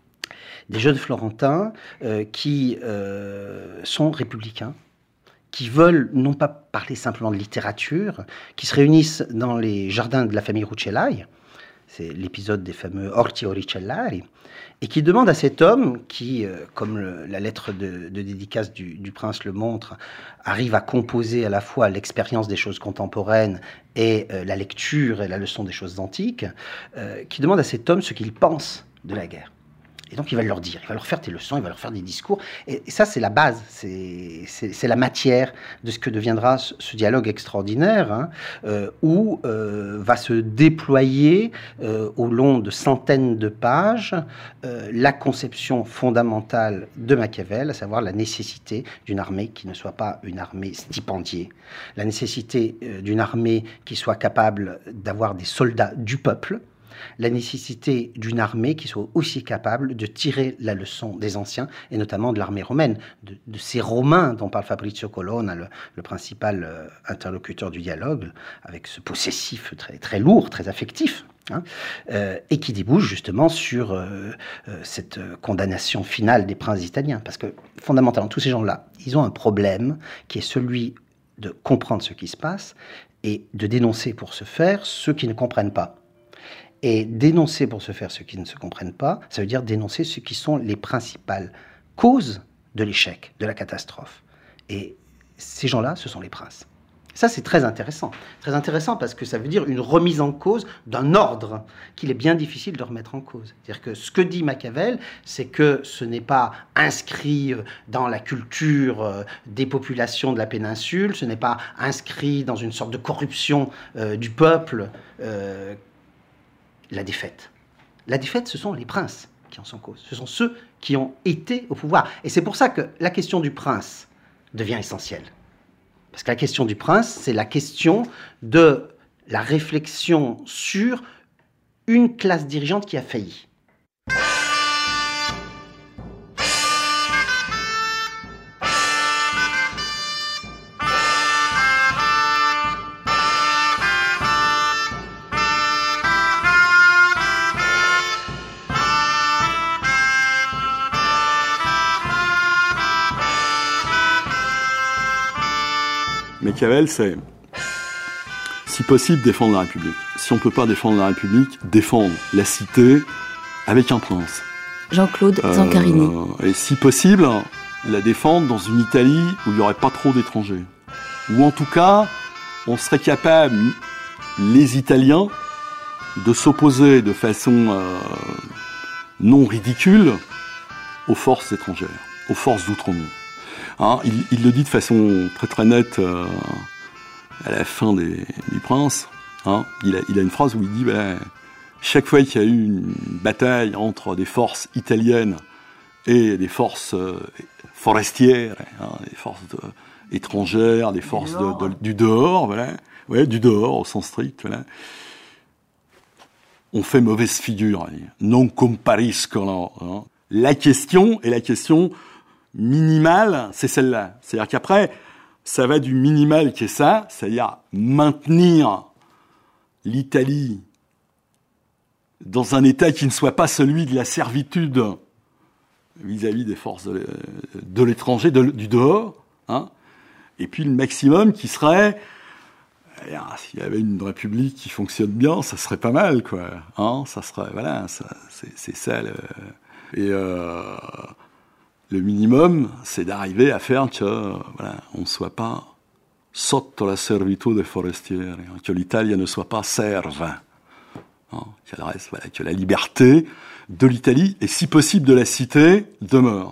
Des jeunes Florentins euh, qui euh, sont républicains, qui veulent non pas parler simplement de littérature, qui se réunissent dans les jardins de la famille Rucellai, c'est l'épisode des fameux Orti Oricellari, et qui demandent à cet homme qui, euh, comme le, la lettre de, de dédicace du, du prince le montre, arrive à composer à la fois l'expérience des choses contemporaines et euh, la lecture et la leçon des choses antiques, euh, qui demande à cet homme ce qu'il pense de la guerre. Et donc, il va leur dire, il va leur faire des leçons, il va leur faire des discours. Et, et ça, c'est la base, c'est, c'est, c'est la matière de ce que deviendra ce, ce dialogue extraordinaire, hein, euh, où euh, va se déployer euh, au long de centaines de pages euh, la conception fondamentale de Machiavel, à savoir la nécessité d'une armée qui ne soit pas une armée stipendiée, la nécessité euh, d'une armée qui soit capable d'avoir des soldats du peuple, la nécessité d'une armée qui soit aussi capable de tirer la leçon des anciens, et notamment de l'armée romaine, de, de ces Romains dont parle Fabrizio Colonna, le, le principal euh, interlocuteur du dialogue, avec ce possessif très, très lourd, très affectif. Hein, euh, et qui débouche justement sur euh, euh, cette condamnation finale des princes italiens. Parce que fondamentalement, tous ces gens-là, ils ont un problème qui est celui de comprendre ce qui se passe et de dénoncer pour ce faire ceux qui ne comprennent pas. Et dénoncer pour ce faire ceux qui ne se comprennent pas, ça veut dire dénoncer ceux qui sont les principales causes de l'échec, de la catastrophe. Et ces gens-là, ce sont les princes. Ça, c'est très intéressant. Très intéressant parce que ça veut dire une remise en cause d'un ordre qu'il est bien difficile de remettre en cause. C'est-à-dire que ce que dit Machiavel, c'est que ce n'est pas inscrit dans la culture des populations de la péninsule, ce n'est pas inscrit dans une sorte de corruption euh, du peuple. Euh, la défaite. La défaite, ce sont les princes qui en sont cause. Ce sont ceux qui ont été au pouvoir. Et c'est pour ça que la question du prince devient essentielle. Parce que la question du prince, c'est la question de la réflexion sur une classe dirigeante qui a failli. Machiavel, c'est, si possible, défendre la République. Si on ne peut pas défendre la République, défendre la cité avec un prince. Jean-Claude Zancarini. Euh, et si possible, la défendre dans une Italie où il n'y aurait pas trop d'étrangers. Ou en tout cas, on serait capable, les Italiens, de s'opposer de façon euh, non ridicule aux forces étrangères, aux forces d'outre-monde. Hein, il, il le dit de façon très très nette euh, à la fin des, des Princes. Hein, il, a, il a une phrase où il dit ben, chaque fois qu'il y a eu une bataille entre des forces italiennes et des forces euh, forestières, hein, des forces de, étrangères, des forces de, de, du dehors, voilà, ouais, du dehors au sens strict, voilà, on fait mauvaise figure. Non compariscono. Hein. La question est la question minimale, c'est celle-là. C'est-à-dire qu'après, ça va du minimal qui est ça, c'est-à-dire maintenir l'Italie dans un état qui ne soit pas celui de la servitude vis-à-vis des forces de, de l'étranger, de, du dehors, hein. Et puis le maximum qui serait, eh bien, s'il y avait une république qui fonctionne bien, ça serait pas mal, quoi. Hein, ça serait, voilà, ça, c'est, c'est ça. Le, et euh, le minimum, c'est d'arriver à faire que, voilà, on ne soit pas sotto la servitù des forestieri, que l'Italie ne soit pas serve, hein, qu'elle reste, voilà, que la liberté de l'Italie et si possible de la cité demeure.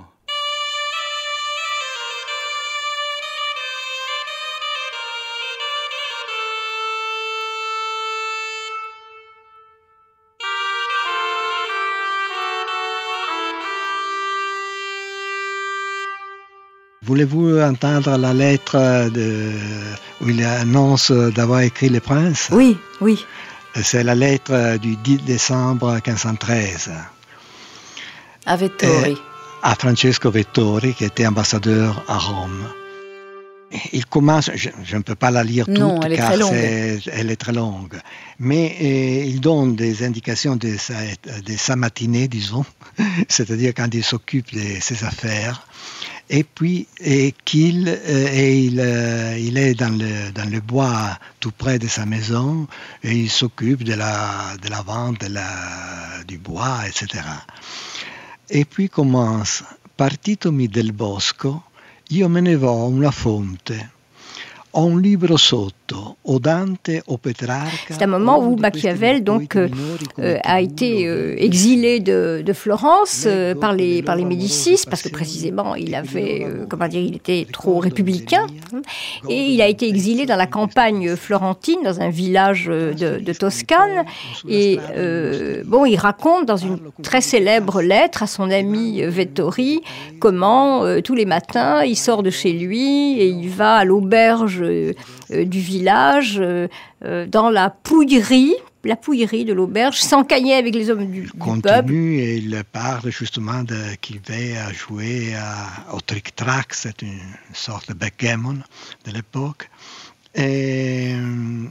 Voulez-vous entendre la lettre de, où il annonce d'avoir écrit Le Prince? Oui, oui. C'est la lettre du dix décembre quinze cent treize. À Vettori. Et à Francesco Vettori, qui était ambassadeur à Rome. Il commence, je, je ne peux pas la lire toute, non, elle est car très longue. C'est, elle est très longue, mais euh, il donne des indications de sa, de sa matinée, disons, c'est-à-dire quand il s'occupe de ses affaires, et puis et qu'il euh, et il, euh, il est dans le, dans le bois tout près de sa maison, et il s'occupe de la, de la vente de la, du bois, et cetera. E poi commence, partitomi del bosco, io me ne vo a una fonte, ho un libro sotto, o Dante o Petrarca. C'est un moment où Machiavel donc euh, euh, a été euh, exilé de, de Florence euh, par les par les Médicis parce que précisément il avait euh, comment dire il était trop républicain et il a été exilé dans la campagne florentine dans un village de, de Toscane et euh, bon il raconte dans une très célèbre lettre à son ami Vettori comment euh, tous les matins il sort de chez lui et il va à l'auberge euh, euh, du village euh, euh, dans la pouillerie, la pouillerie de l'auberge, s'encailler avec les hommes du, du continue peuple. Et il parle justement de, qu'il va jouer à, au trick-track, c'est une sorte de backgammon de l'époque. Et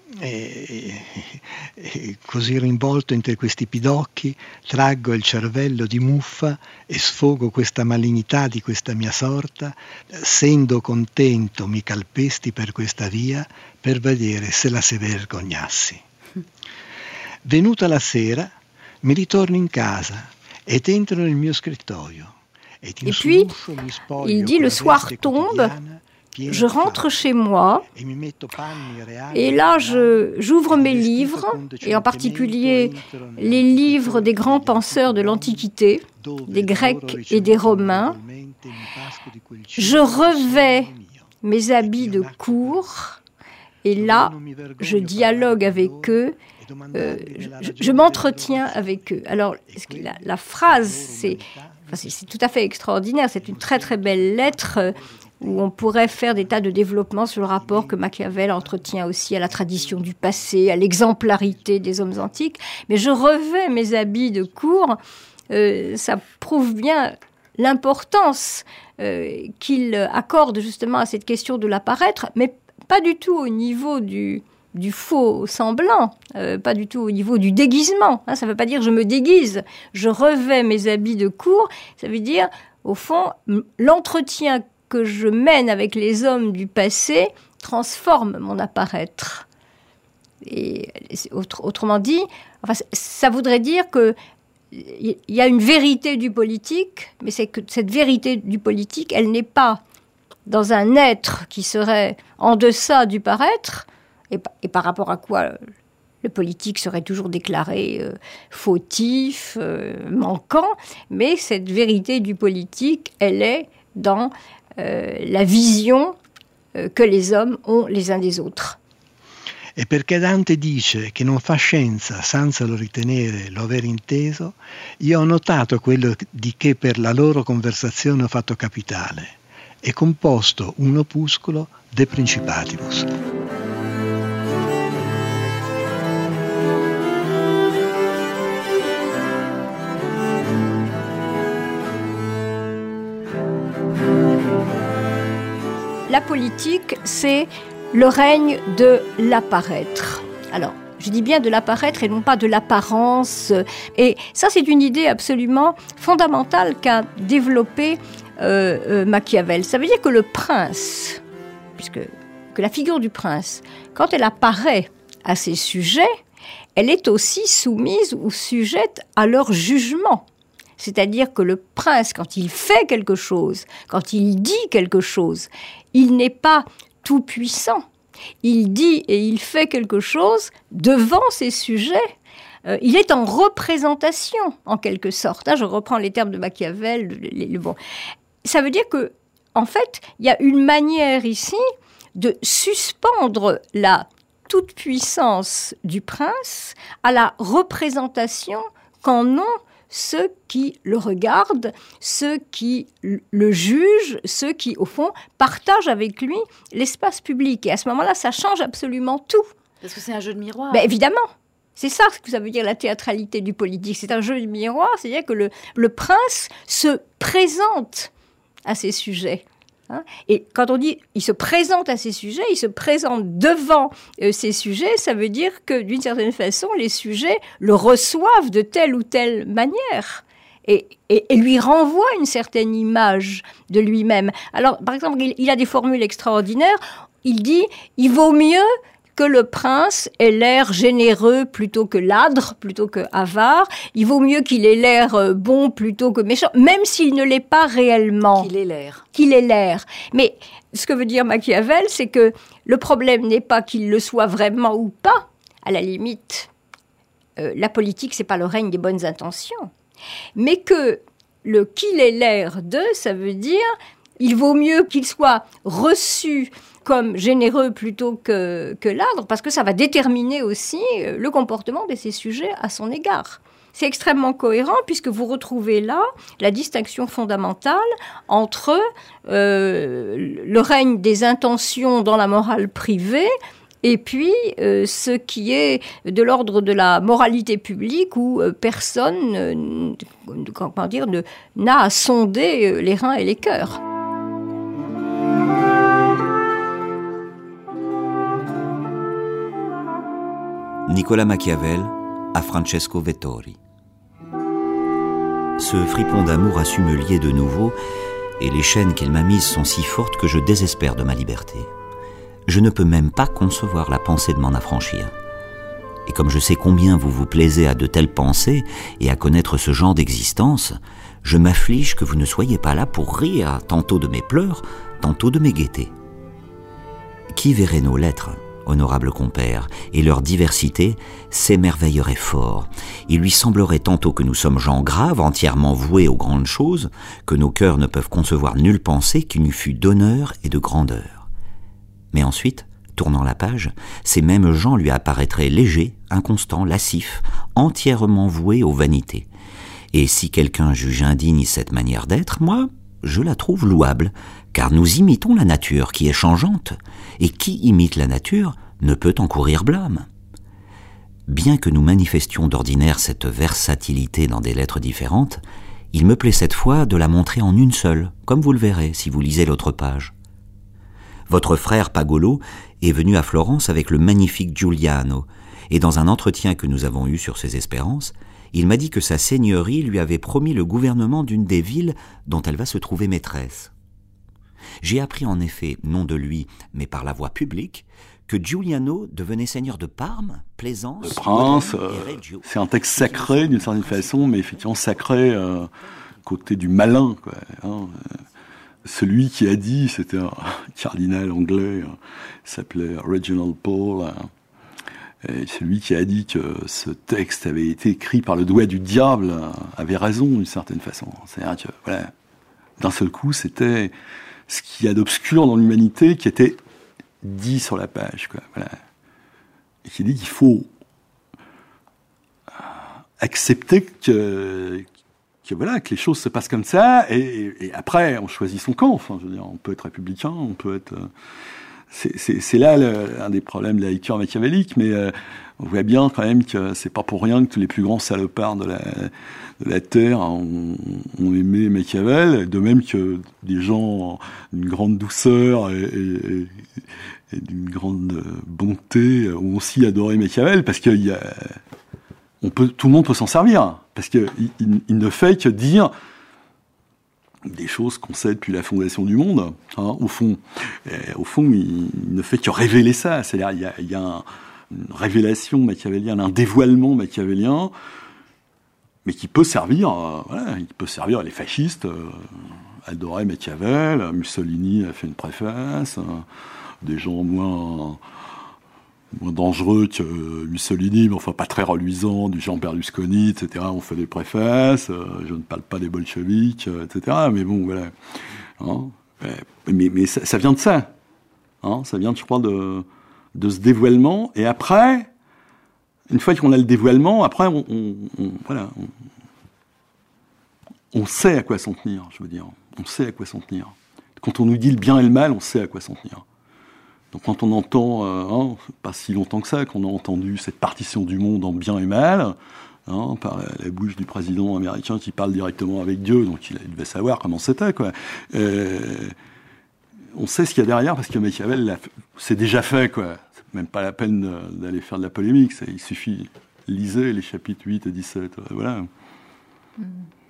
E, e così rinvolto entre questi pidocchi traggo il cervello di muffa e sfogo questa malignità di questa mia sorta, sendo contento mi calpesti per questa via per vedere se la se vergognassi. Venuta la sera mi ritorno in casa ed entro nel mio scrittoio. Et puis, il dit, le soir tombe, je rentre chez moi, et là, je, j'ouvre mes livres, et en particulier les livres des grands penseurs de l'Antiquité, des Grecs et des Romains. Je revais mes habits de cour, et là, je dialogue avec eux, euh, je, je m'entretiens avec eux. Alors, la, la phrase, c'est... C'est, c'est tout à fait extraordinaire, c'est une très très belle lettre euh, où on pourrait faire des tas de développements sur le rapport que Machiavel entretient aussi à la tradition du passé, à l'exemplarité des hommes antiques. Mais je revais mes habits de cour, euh, ça prouve bien l'importance euh, qu'il accorde justement à cette question de l'apparaître, mais pas du tout au niveau du... du faux semblant, euh, pas du tout au niveau du déguisement. Hein, ça ne veut pas dire je me déguise, je revais mes habits de cour. Ça veut dire, au fond, l'entretien que je mène avec les hommes du passé transforme mon apparaître. Et autre, autrement dit, enfin, ça voudrait dire que il y a une vérité du politique, mais c'est que cette vérité du politique, elle n'est pas dans un être qui serait en deçà du paraître. Et, et par rapport à quoi le politique serait toujours déclaré euh, fautif, euh, manquant, mais cette vérité du politique, elle est dans euh, la vision euh, que les hommes ont les uns des autres. E perché Dante dice che non fa scienza senza lo ritenere lo aver inteso, io ho notato quello di che per la loro conversazione ho fatto capitale e composto un opuscolo De Principatibus. La politique, c'est le règne de l'apparaître. Alors, je dis bien de l'apparaître et non pas de l'apparence. Et ça, c'est une idée absolument fondamentale qu'a développée euh, euh, Machiavel. Ça veut dire que le prince, puisque que la figure du prince, quand elle apparaît à ses sujets, elle est aussi soumise ou sujette à leur jugement. C'est-à-dire que le prince, quand il fait quelque chose, quand il dit quelque chose, il n'est pas tout puissant. Il dit et il fait quelque chose devant ses sujets. Euh, il est en représentation, en quelque sorte. Hein, je reprends les termes de Machiavel. Les, les, bon. Ça veut dire que, en fait, il y a une manière ici de suspendre la toute-puissance du prince à la représentation qu'en ont ceux qui le regardent, ceux qui le jugent, ceux qui, au fond, partagent avec lui l'espace public. Et à ce moment-là, ça change absolument tout. Parce que c'est un jeu de miroir. Ben, évidemment. C'est ça ce que ça veut dire la théâtralité du politique. C'est un jeu de miroir, c'est-à-dire que le, le prince se présente à ses sujets. Hein, et quand on dit il se présente à ses sujets, il se présente devant euh, ses sujets, ça veut dire que d'une certaine façon, les sujets le reçoivent de telle ou telle manière et, et, et lui renvoient une certaine image de lui-même. Alors, par exemple, il, il a des formules extraordinaires. Il dit il vaut mieux que le prince ait l'air généreux plutôt que ladre, plutôt que avare. Il vaut mieux qu'il ait l'air bon plutôt que méchant, même s'il ne l'est pas réellement. Qu'il ait l'air. Qu'il ait l'air. Mais ce que veut dire Machiavel, c'est que le problème n'est pas qu'il le soit vraiment ou pas. À la limite, euh, la politique, c'est pas le règne des bonnes intentions. Mais que le qu'il ait l'air de, ça veut dire il vaut mieux qu'il soit reçu comme généreux plutôt que, que ladre, parce que ça va déterminer aussi le comportement de ses sujets à son égard. C'est extrêmement cohérent puisque vous retrouvez là la distinction fondamentale entre euh, le règne des intentions dans la morale privée et puis euh, ce qui est de l'ordre de la moralité publique où euh, personne euh, comment dire, ne, n'a à sonder les reins et les cœurs. Nicolas Machiavel à Francesco Vettori. Ce fripon d'amour a su me lier de nouveau, et les chaînes qu'il m'a mises sont si fortes que je désespère de ma liberté. Je ne peux même pas concevoir la pensée de m'en affranchir. Et comme je sais combien vous vous plaisez à de telles pensées et à connaître ce genre d'existence, je m'afflige que vous ne soyez pas là pour rire tantôt de mes pleurs, tantôt de mes gaietés. Qui verrait nos lettres, honorable compère, et leur diversité s'émerveillerait fort. Il lui semblerait tantôt que nous sommes gens graves, entièrement voués aux grandes choses, que nos cœurs ne peuvent concevoir nulle pensée qui n'eût fût d'honneur et de grandeur. Mais ensuite, tournant la page, ces mêmes gens lui apparaîtraient légers, inconstants, lascifs, entièrement voués aux vanités. Et si quelqu'un juge indigne cette manière d'être, moi, je la trouve louable, car nous imitons la nature qui est changeante, et qui imite la nature ne peut encourir blâme. Bien que nous manifestions d'ordinaire cette versatilité dans des lettres différentes, il me plaît cette fois de la montrer en une seule, comme vous le verrez si vous lisez l'autre page. Votre frère Pagolo est venu à Florence avec le magnifique Giuliano, et dans un entretien que nous avons eu sur ses espérances, il m'a dit que sa seigneurie lui avait promis le gouvernement d'une des villes dont elle va se trouver maîtresse. J'ai appris en effet, non de lui, mais par la voie publique, que Giuliano devenait seigneur de Parme, Plaisance, le prince, euh, c'est un texte sacré d'une certaine façon, mais effectivement sacré euh, côté du malin, quoi, hein. Celui qui a dit, c'était un cardinal anglais, il s'appelait Reginald Pole, et celui qui a dit que ce texte avait été écrit par le doigt du diable avait raison d'une certaine façon. C'est-à-dire que, voilà, d'un seul coup, c'était ce qu'il y a d'obscur dans l'humanité qui était dit sur la page, quoi, voilà. Et qui dit qu'il faut accepter que, que, voilà, que les choses se passent comme ça, et, et, et après, on choisit son camp. Enfin, je veux dire, on peut être républicain, on peut être... Euh, c'est, c'est, c'est là le, un des problèmes de la lecture machiavélique, mais euh, on voit bien quand même que c'est pas pour rien que tous les plus grands salopards de la, de la Terre ont, ont aimé Machiavel, de même que des gens d'une grande douceur et, et, et d'une grande bonté ont aussi adoré Machiavel, parce que y a, on peut, tout le monde peut s'en servir, parce que il, il ne fait que dire des choses qu'on sait depuis la fondation du monde, hein, au fond. Et au fond, il, il ne fait que révéler ça. C'est-à-dire, il y a, il y a un, une révélation machiavélienne, un dévoilement machiavélien, mais qui peut servir, euh, voilà, il peut servir les fascistes, euh, adoraient Machiavel, Mussolini a fait une préface, euh, des gens moins... moins dangereux que Mussolini, mais enfin pas très reluisant, du genre Berlusconi, et cetera. On fait des préfaces, euh, je ne parle pas des bolcheviks, euh, et cetera. Mais bon, voilà. Hein, mais mais ça, ça vient de ça. Hein, ça vient, je crois, de, de ce dévoilement. Et après, une fois qu'on a le dévoilement, après, on, on, on voilà, on, on sait à quoi s'en tenir, je veux dire. On sait à quoi s'en tenir. Quand on nous dit le bien et le mal, on sait à quoi s'en tenir. Donc quand on entend, euh, hein, pas si longtemps que ça, qu'on a entendu cette partition du monde en bien et mal, hein, par la, la bouche du président américain qui parle directement avec Dieu, donc il, il devait savoir comment c'était, quoi. Euh, on sait ce qu'il y a derrière, parce que Machiavel l'a, c'est déjà fait, quoi. C'est même pas la peine de, d'aller faire de la polémique, ça, il suffit, lisez les chapitres huit et dix-sept, euh, voilà. Mm.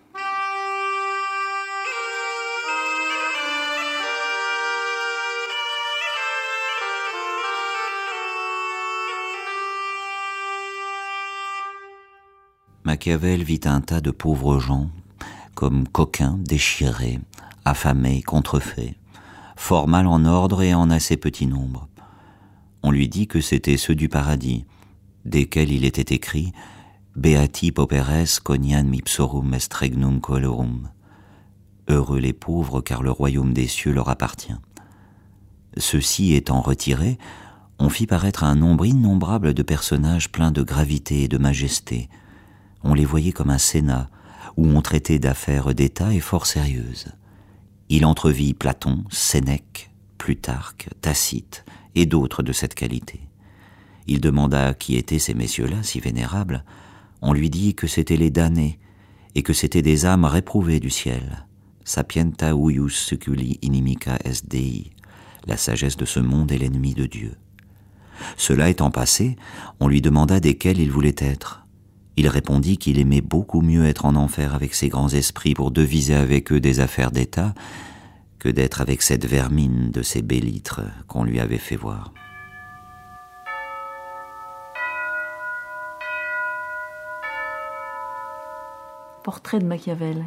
Machiavel vit un tas de pauvres gens, comme coquins, déchirés, affamés, contrefaits, fort mal en ordre et en assez petit nombre. On lui dit que c'étaient ceux du paradis, desquels il était écrit « Beati pauperes conian mipsorum est regnum coelorum » « Heureux les pauvres, car le royaume des cieux leur appartient. » Ceux-ci étant retirés, on fit paraître un nombre innombrable de personnages pleins de gravité et de majesté. On les voyait comme un sénat, où on traitait d'affaires d'État et fort sérieuses. Il entrevit Platon, Sénèque, Plutarque, Tacite et d'autres de cette qualité. Il demanda qui étaient ces messieurs-là, si vénérables. On lui dit que c'étaient les damnés, et que c'étaient des âmes réprouvées du ciel. Sapienta huius seculi inimica est Dei, la sagesse de ce monde est l'ennemi de Dieu. Cela étant passé, on lui demanda desquels il voulait être. Il répondit qu'il aimait beaucoup mieux être en enfer avec ces grands esprits pour deviser avec eux des affaires d'État que d'être avec cette vermine de ces bélitres qu'on lui avait fait voir. Portrait de Machiavel.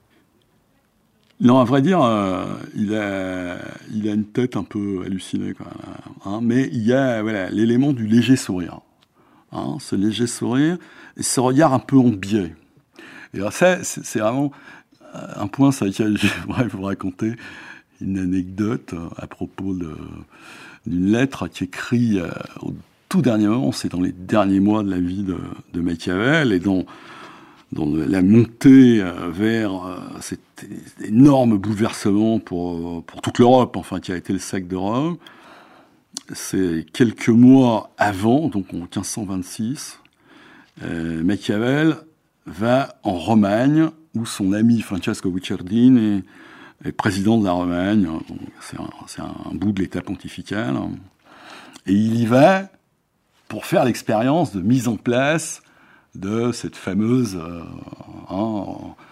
Non, à vrai dire, euh, il, a, il a une tête un peu hallucinée, quand même, hein, mais il y a voilà, l'élément du léger sourire. Hein, ce léger sourire, et ce regard un peu en biais. Et alors ça, c'est, c'est vraiment un point sur lequel j'aimerais vous raconter une anecdote à propos de, d'une lettre qui est écrite euh, au tout dernier moment, c'est dans les derniers mois de la vie de, de Machiavel, et dont, dont la montée euh, vers euh, cet énorme bouleversement pour, pour toute l'Europe, enfin, qui a été le sac de Rome. C'est quelques mois avant, donc en quinze cent vingt-six, euh, Machiavel va en Romagne, où son ami Francesco Guicciardini est, est président de la Romagne. C'est un, c'est un bout de l'État pontifical. Et il y va pour faire l'expérience de mise en place de cette fameuse euh, hein,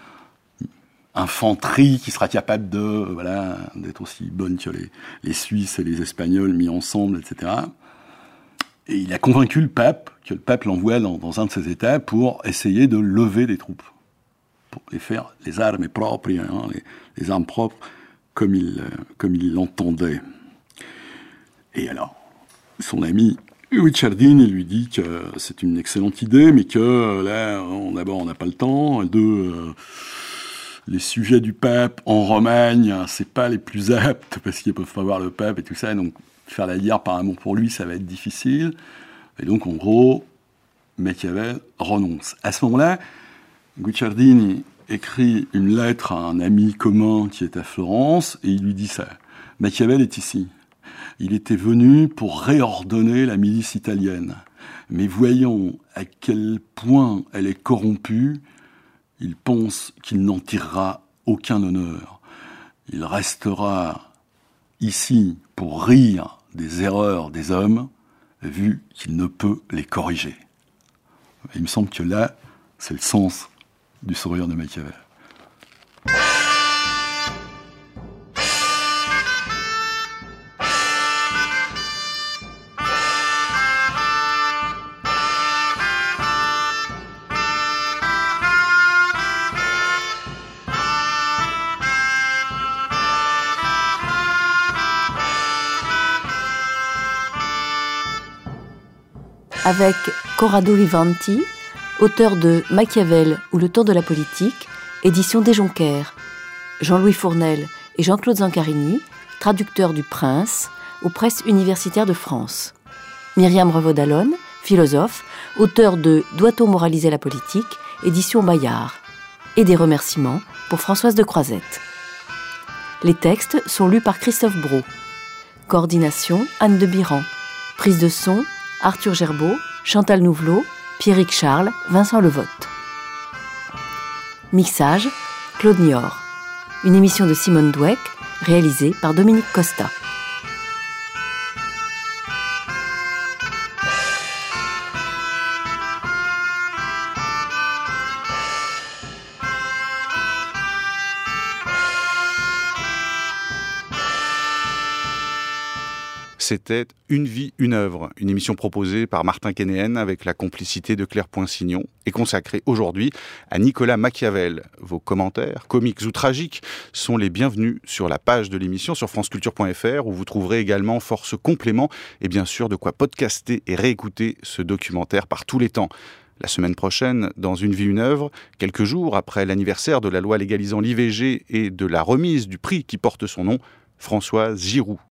infanterie qui sera capable de voilà d'être aussi bonne que les, les Suisses et les Espagnols mis ensemble, et cetera. Et il a convaincu le pape, que le pape l'envoie dans, dans un de ses États pour essayer de lever des troupes, pour les faire les armes propres, hein, les, les armes propres, comme il, comme il l'entendait. Et alors, son ami Guicciardini lui dit que c'est une excellente idée, mais que là, on, d'abord, on n'a pas le temps, et deux, euh, les sujets du pape en Romagne, c'est pas les plus aptes, parce qu'ils peuvent pas voir le pape et tout ça, donc faire la guerre par amour pour lui, ça va être difficile. Et donc, en gros, Machiavel renonce. À ce moment-là, Guicciardini écrit une lettre à un ami commun qui est à Florence, et il lui dit ça. Machiavel est ici. Il était venu pour réordonner la milice italienne. Mais voyons à quel point elle est corrompue, il pense qu'il n'en tirera aucun honneur. Il restera ici pour rire des erreurs des hommes, vu qu'il ne peut les corriger. Il me semble que là, c'est le sens du sourire de Machiavel. Avec Corrado Vivanti, auteur de Machiavel ou le temps de la politique, édition des Jonquères, Jean-Louis Fournel et Jean-Claude Zancarini, traducteurs du Prince, aux presses universitaires de France. Myriam Revaud-Dallon, philosophe, auteur de Doit-on moraliser la politique, édition Bayard. Et des remerciements pour Françoise de Croisette. Les textes sont lus par Christophe Brault. Coordination, Anne de Biran. Prise de son, Arthur Gerbeau, Chantal Nouvelot, Pierrick Charles, Vincent Levotte. Mixage, Claude Niort. Une émission de Simone Dweck, réalisée par Dominique Costa. C'était Une vie, une œuvre, une émission proposée par Martin Kénéen avec la complicité de Claire Poinsignon et consacrée aujourd'hui à Nicolas Machiavel. Vos commentaires, comiques ou tragiques, sont les bienvenus sur la page de l'émission sur franceculture point f r où vous trouverez également force compléments et bien sûr de quoi podcaster et réécouter ce documentaire par tous les temps. La semaine prochaine, dans Une vie, une œuvre, quelques jours après l'anniversaire de la loi légalisant l'I V G et de la remise du prix qui porte son nom, Françoise Giroud